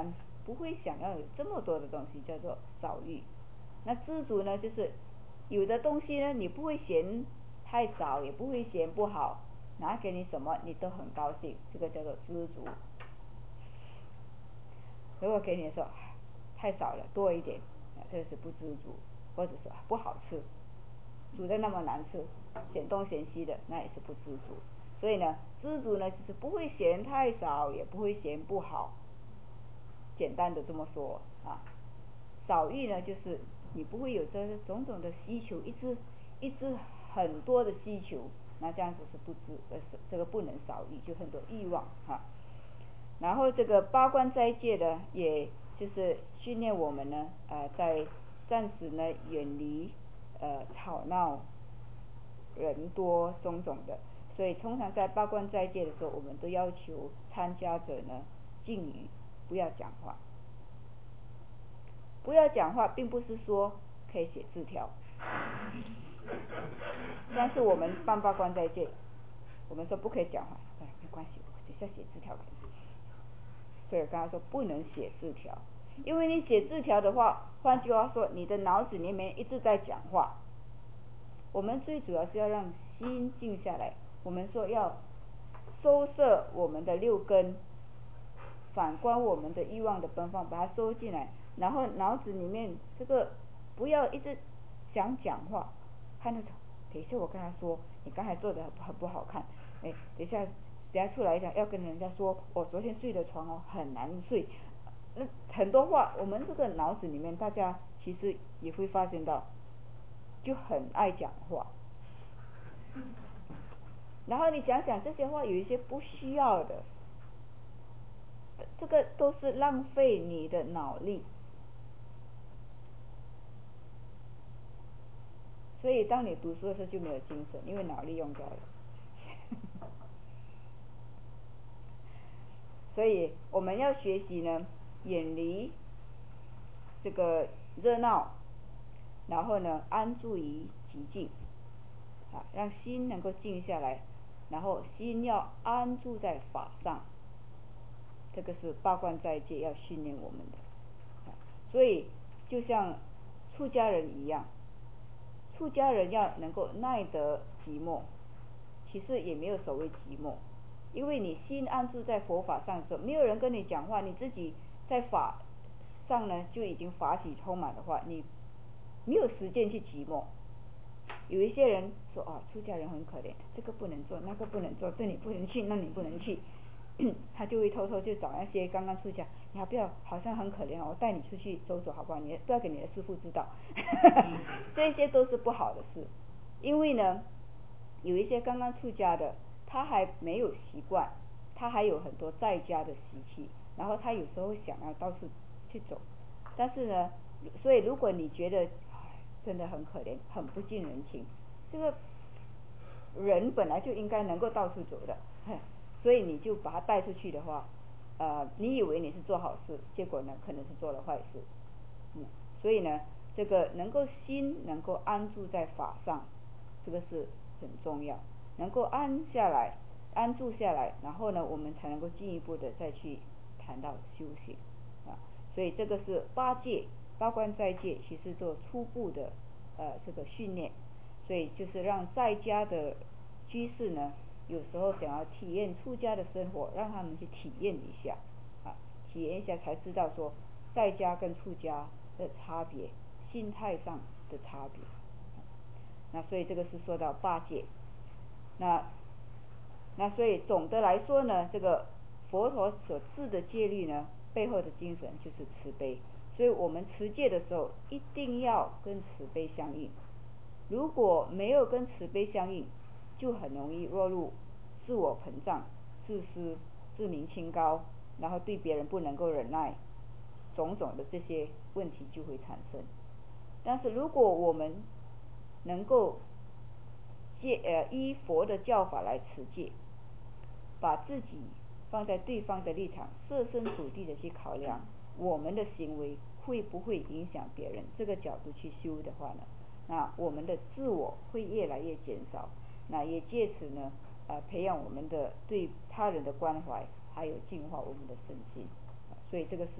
Speaker 1: 不会想要有这么多的东西，叫做少欲。那知足呢，就是有的东西呢，你不会嫌太少，也不会嫌不好，拿给你什么你都很高兴，这个叫做知足。如果给你说太少了，多一点，这个是不知足，或者说不好吃，煮的那么难吃，嫌东嫌西的，那也是不知足。所以呢，知足呢就是不会嫌太少，也不会嫌不好，简单的这么说啊。少欲呢，就是你不会有这种种的需求，一直一直很多的需求，那这样子是不知呃这个不能少欲，就很多欲望哈。然后这个八关斋戒呢，也就是训练我们呢，呃，在暂时呢远离呃吵闹、人多种种的。所以通常在八关斋戒的时候，我们都要求参加者呢禁语，不要讲话。不要讲话，并不是说可以写字条，但是我们办八关斋戒，我们说不可以讲话，哎，没关系，我等下写字条给你。所以我刚才说不能写字条，因为你写字条的话，换句话说，你的脑子里面一直在讲话。我们最主要是要让心静下来，我们说要收摄我们的六根，反观我们的欲望的奔放，把它收进来，然后脑子里面这个不要一直想讲话，看那种，等一下我跟他说，你刚才做的很不好看，哎，等一下等一下出来讲要跟人家说，我昨天睡的床哦很难睡，那很多话，我们这个脑子里面大家其实也会发现到，就很爱讲话。然后你想想这些话有一些不需要的，这个都是浪费你的脑力。所以当你读书的时候就没有精神，因为脑力用掉了。所以我们要学习呢，远离这个热闹，然后呢安住于寂静，啊，让心能够静下来，然后心要安住在法上，这个是八关斋戒要训练我们的。所以就像出家人一样，出家人要能够耐得寂寞，其实也没有所谓寂寞，因为你心安住在佛法上的时候，没有人跟你讲话，你自己在法上呢就已经法喜充满的话，你没有时间去寂寞。有一些人说哦，出家人很可怜，这个不能做，那个不能做，这里不能去，那里不能去，他就会偷偷就找那些刚刚出家，你要不要好像很可怜哦，我带你出去走走好不好？你不要给你的师父知道，这些都是不好的事。因为呢，有一些刚刚出家的，他还没有习惯，他还有很多在家的习气，然后他有时候想要到处去走，但是呢，所以如果你觉得真的很可怜，很不近人情，这个人本来就应该能够到处走的，所以你就把他带出去的话，呃，你以为你是做好事，结果呢可能是做了坏事。嗯，所以呢，这个能够心能够安住在法上，这个是很重要，能够安下来，安住下来，然后呢，我们才能够进一步的再去谈到修行啊。所以这个是八戒。八关斋戒其实做初步的呃这个训练，所以就是让在家的居士呢，有时候想要体验出家的生活，让他们去体验一下啊，体验一下才知道说在家跟出家的差别，心态上的差别。那所以这个是说到八戒。那那所以总的来说呢，这个佛陀所制的戒律呢，背后的精神就是慈悲。所以我们持戒的时候一定要跟慈悲相应，如果没有跟慈悲相应，就很容易落入自我膨胀、自私、自命清高，然后对别人不能够忍耐，种种的这些问题就会产生。但是如果我们能够戒呃依佛的教法来持戒，把自己放在对方的立场，设身处地的去考量我们的行为会不会影响别人，这个角度去修的话呢，那我们的自我会越来越减少，那也借此呢呃培养我们的对他人的关怀，还有净化我们的身心。所以这个是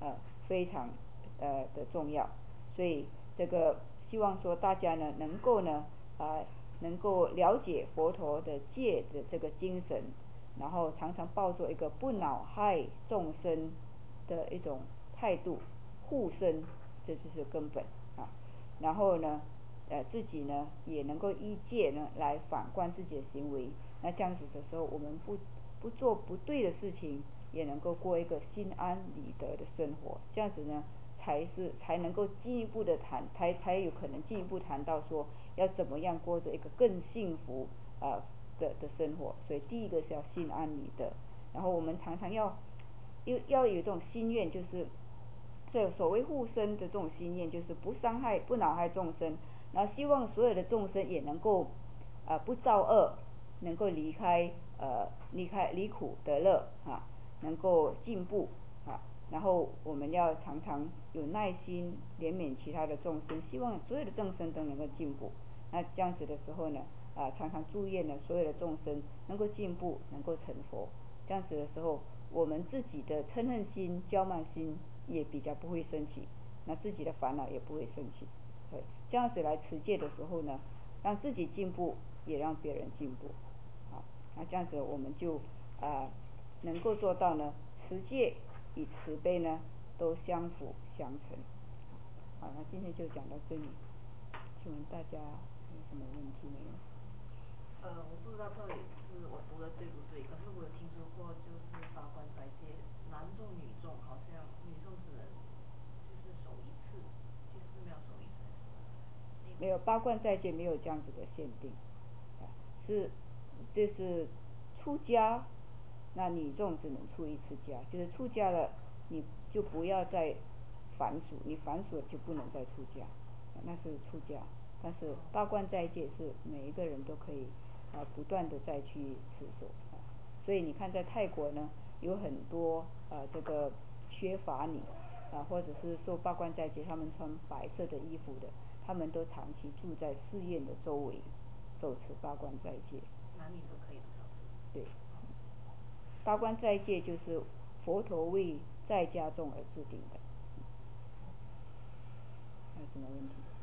Speaker 1: 呃非常呃的重要。所以这个希望说大家呢能够呢啊、呃、能够了解佛陀的戒的这个精神，然后常常抱着一个不恼害众生的一种态度护身，这就是根本啊。然后呢呃自己呢也能够依戒呢来反观自己的行为，那这样子的时候我们不不做不对的事情，也能够过一个心安理得的生活，这样子呢才是才能够进一步的谈才才有可能进一步谈到说要怎么样过着一个更幸福啊、呃、的的生活。所以第一个是要心安理得，然后我们常常要要要有这种心愿，就是这所谓护身的这种心愿，就是不伤害不恼害众生，然后希望所有的众生也能够啊、呃、不造恶，能够离开呃离开离苦得乐啊，能够进步啊。然后我们要常常有耐心怜悯其他的众生，希望所有的众生都能够进步。那这样子的时候呢啊、呃、常常祝愿呢所有的众生能够进步，能够成佛。这样子的时候，我们自己的嗔恨心骄慢心也比较不会升起，那自己的烦恼也不会升起。对，这样子来持戒的时候呢，让自己进步，也让别人进步。好，那这样子我们就啊、呃、能够做到呢，持戒与慈悲呢都相辅相成。好，那今天就讲到这里，请问大家有什么问题没有？
Speaker 2: 呃，我不知道这里是我读的对不对，可是我有听说过，就是八关斋戒，男众女众，好像女众只能就是守一次，去寺庙守一次。
Speaker 1: 没有，八关斋戒没有这样子的限定，啊、是就是出家，那女众只能出一次家，就是出家了，你就不要再反属，你反属就不能再出家，那是出家。但是八关斋戒是每一个人都可以啊、呃、不断的再去持守、啊、所以你看在泰国呢有很多啊、呃、这个缺乏女啊或者是受八关斋戒他们穿白色的衣服的，他们都长期住在寺院的周围受持八关斋戒。
Speaker 2: 男女都可以的。
Speaker 1: 对，八关斋戒就是佛陀为在家众而制定的。还有什么问题？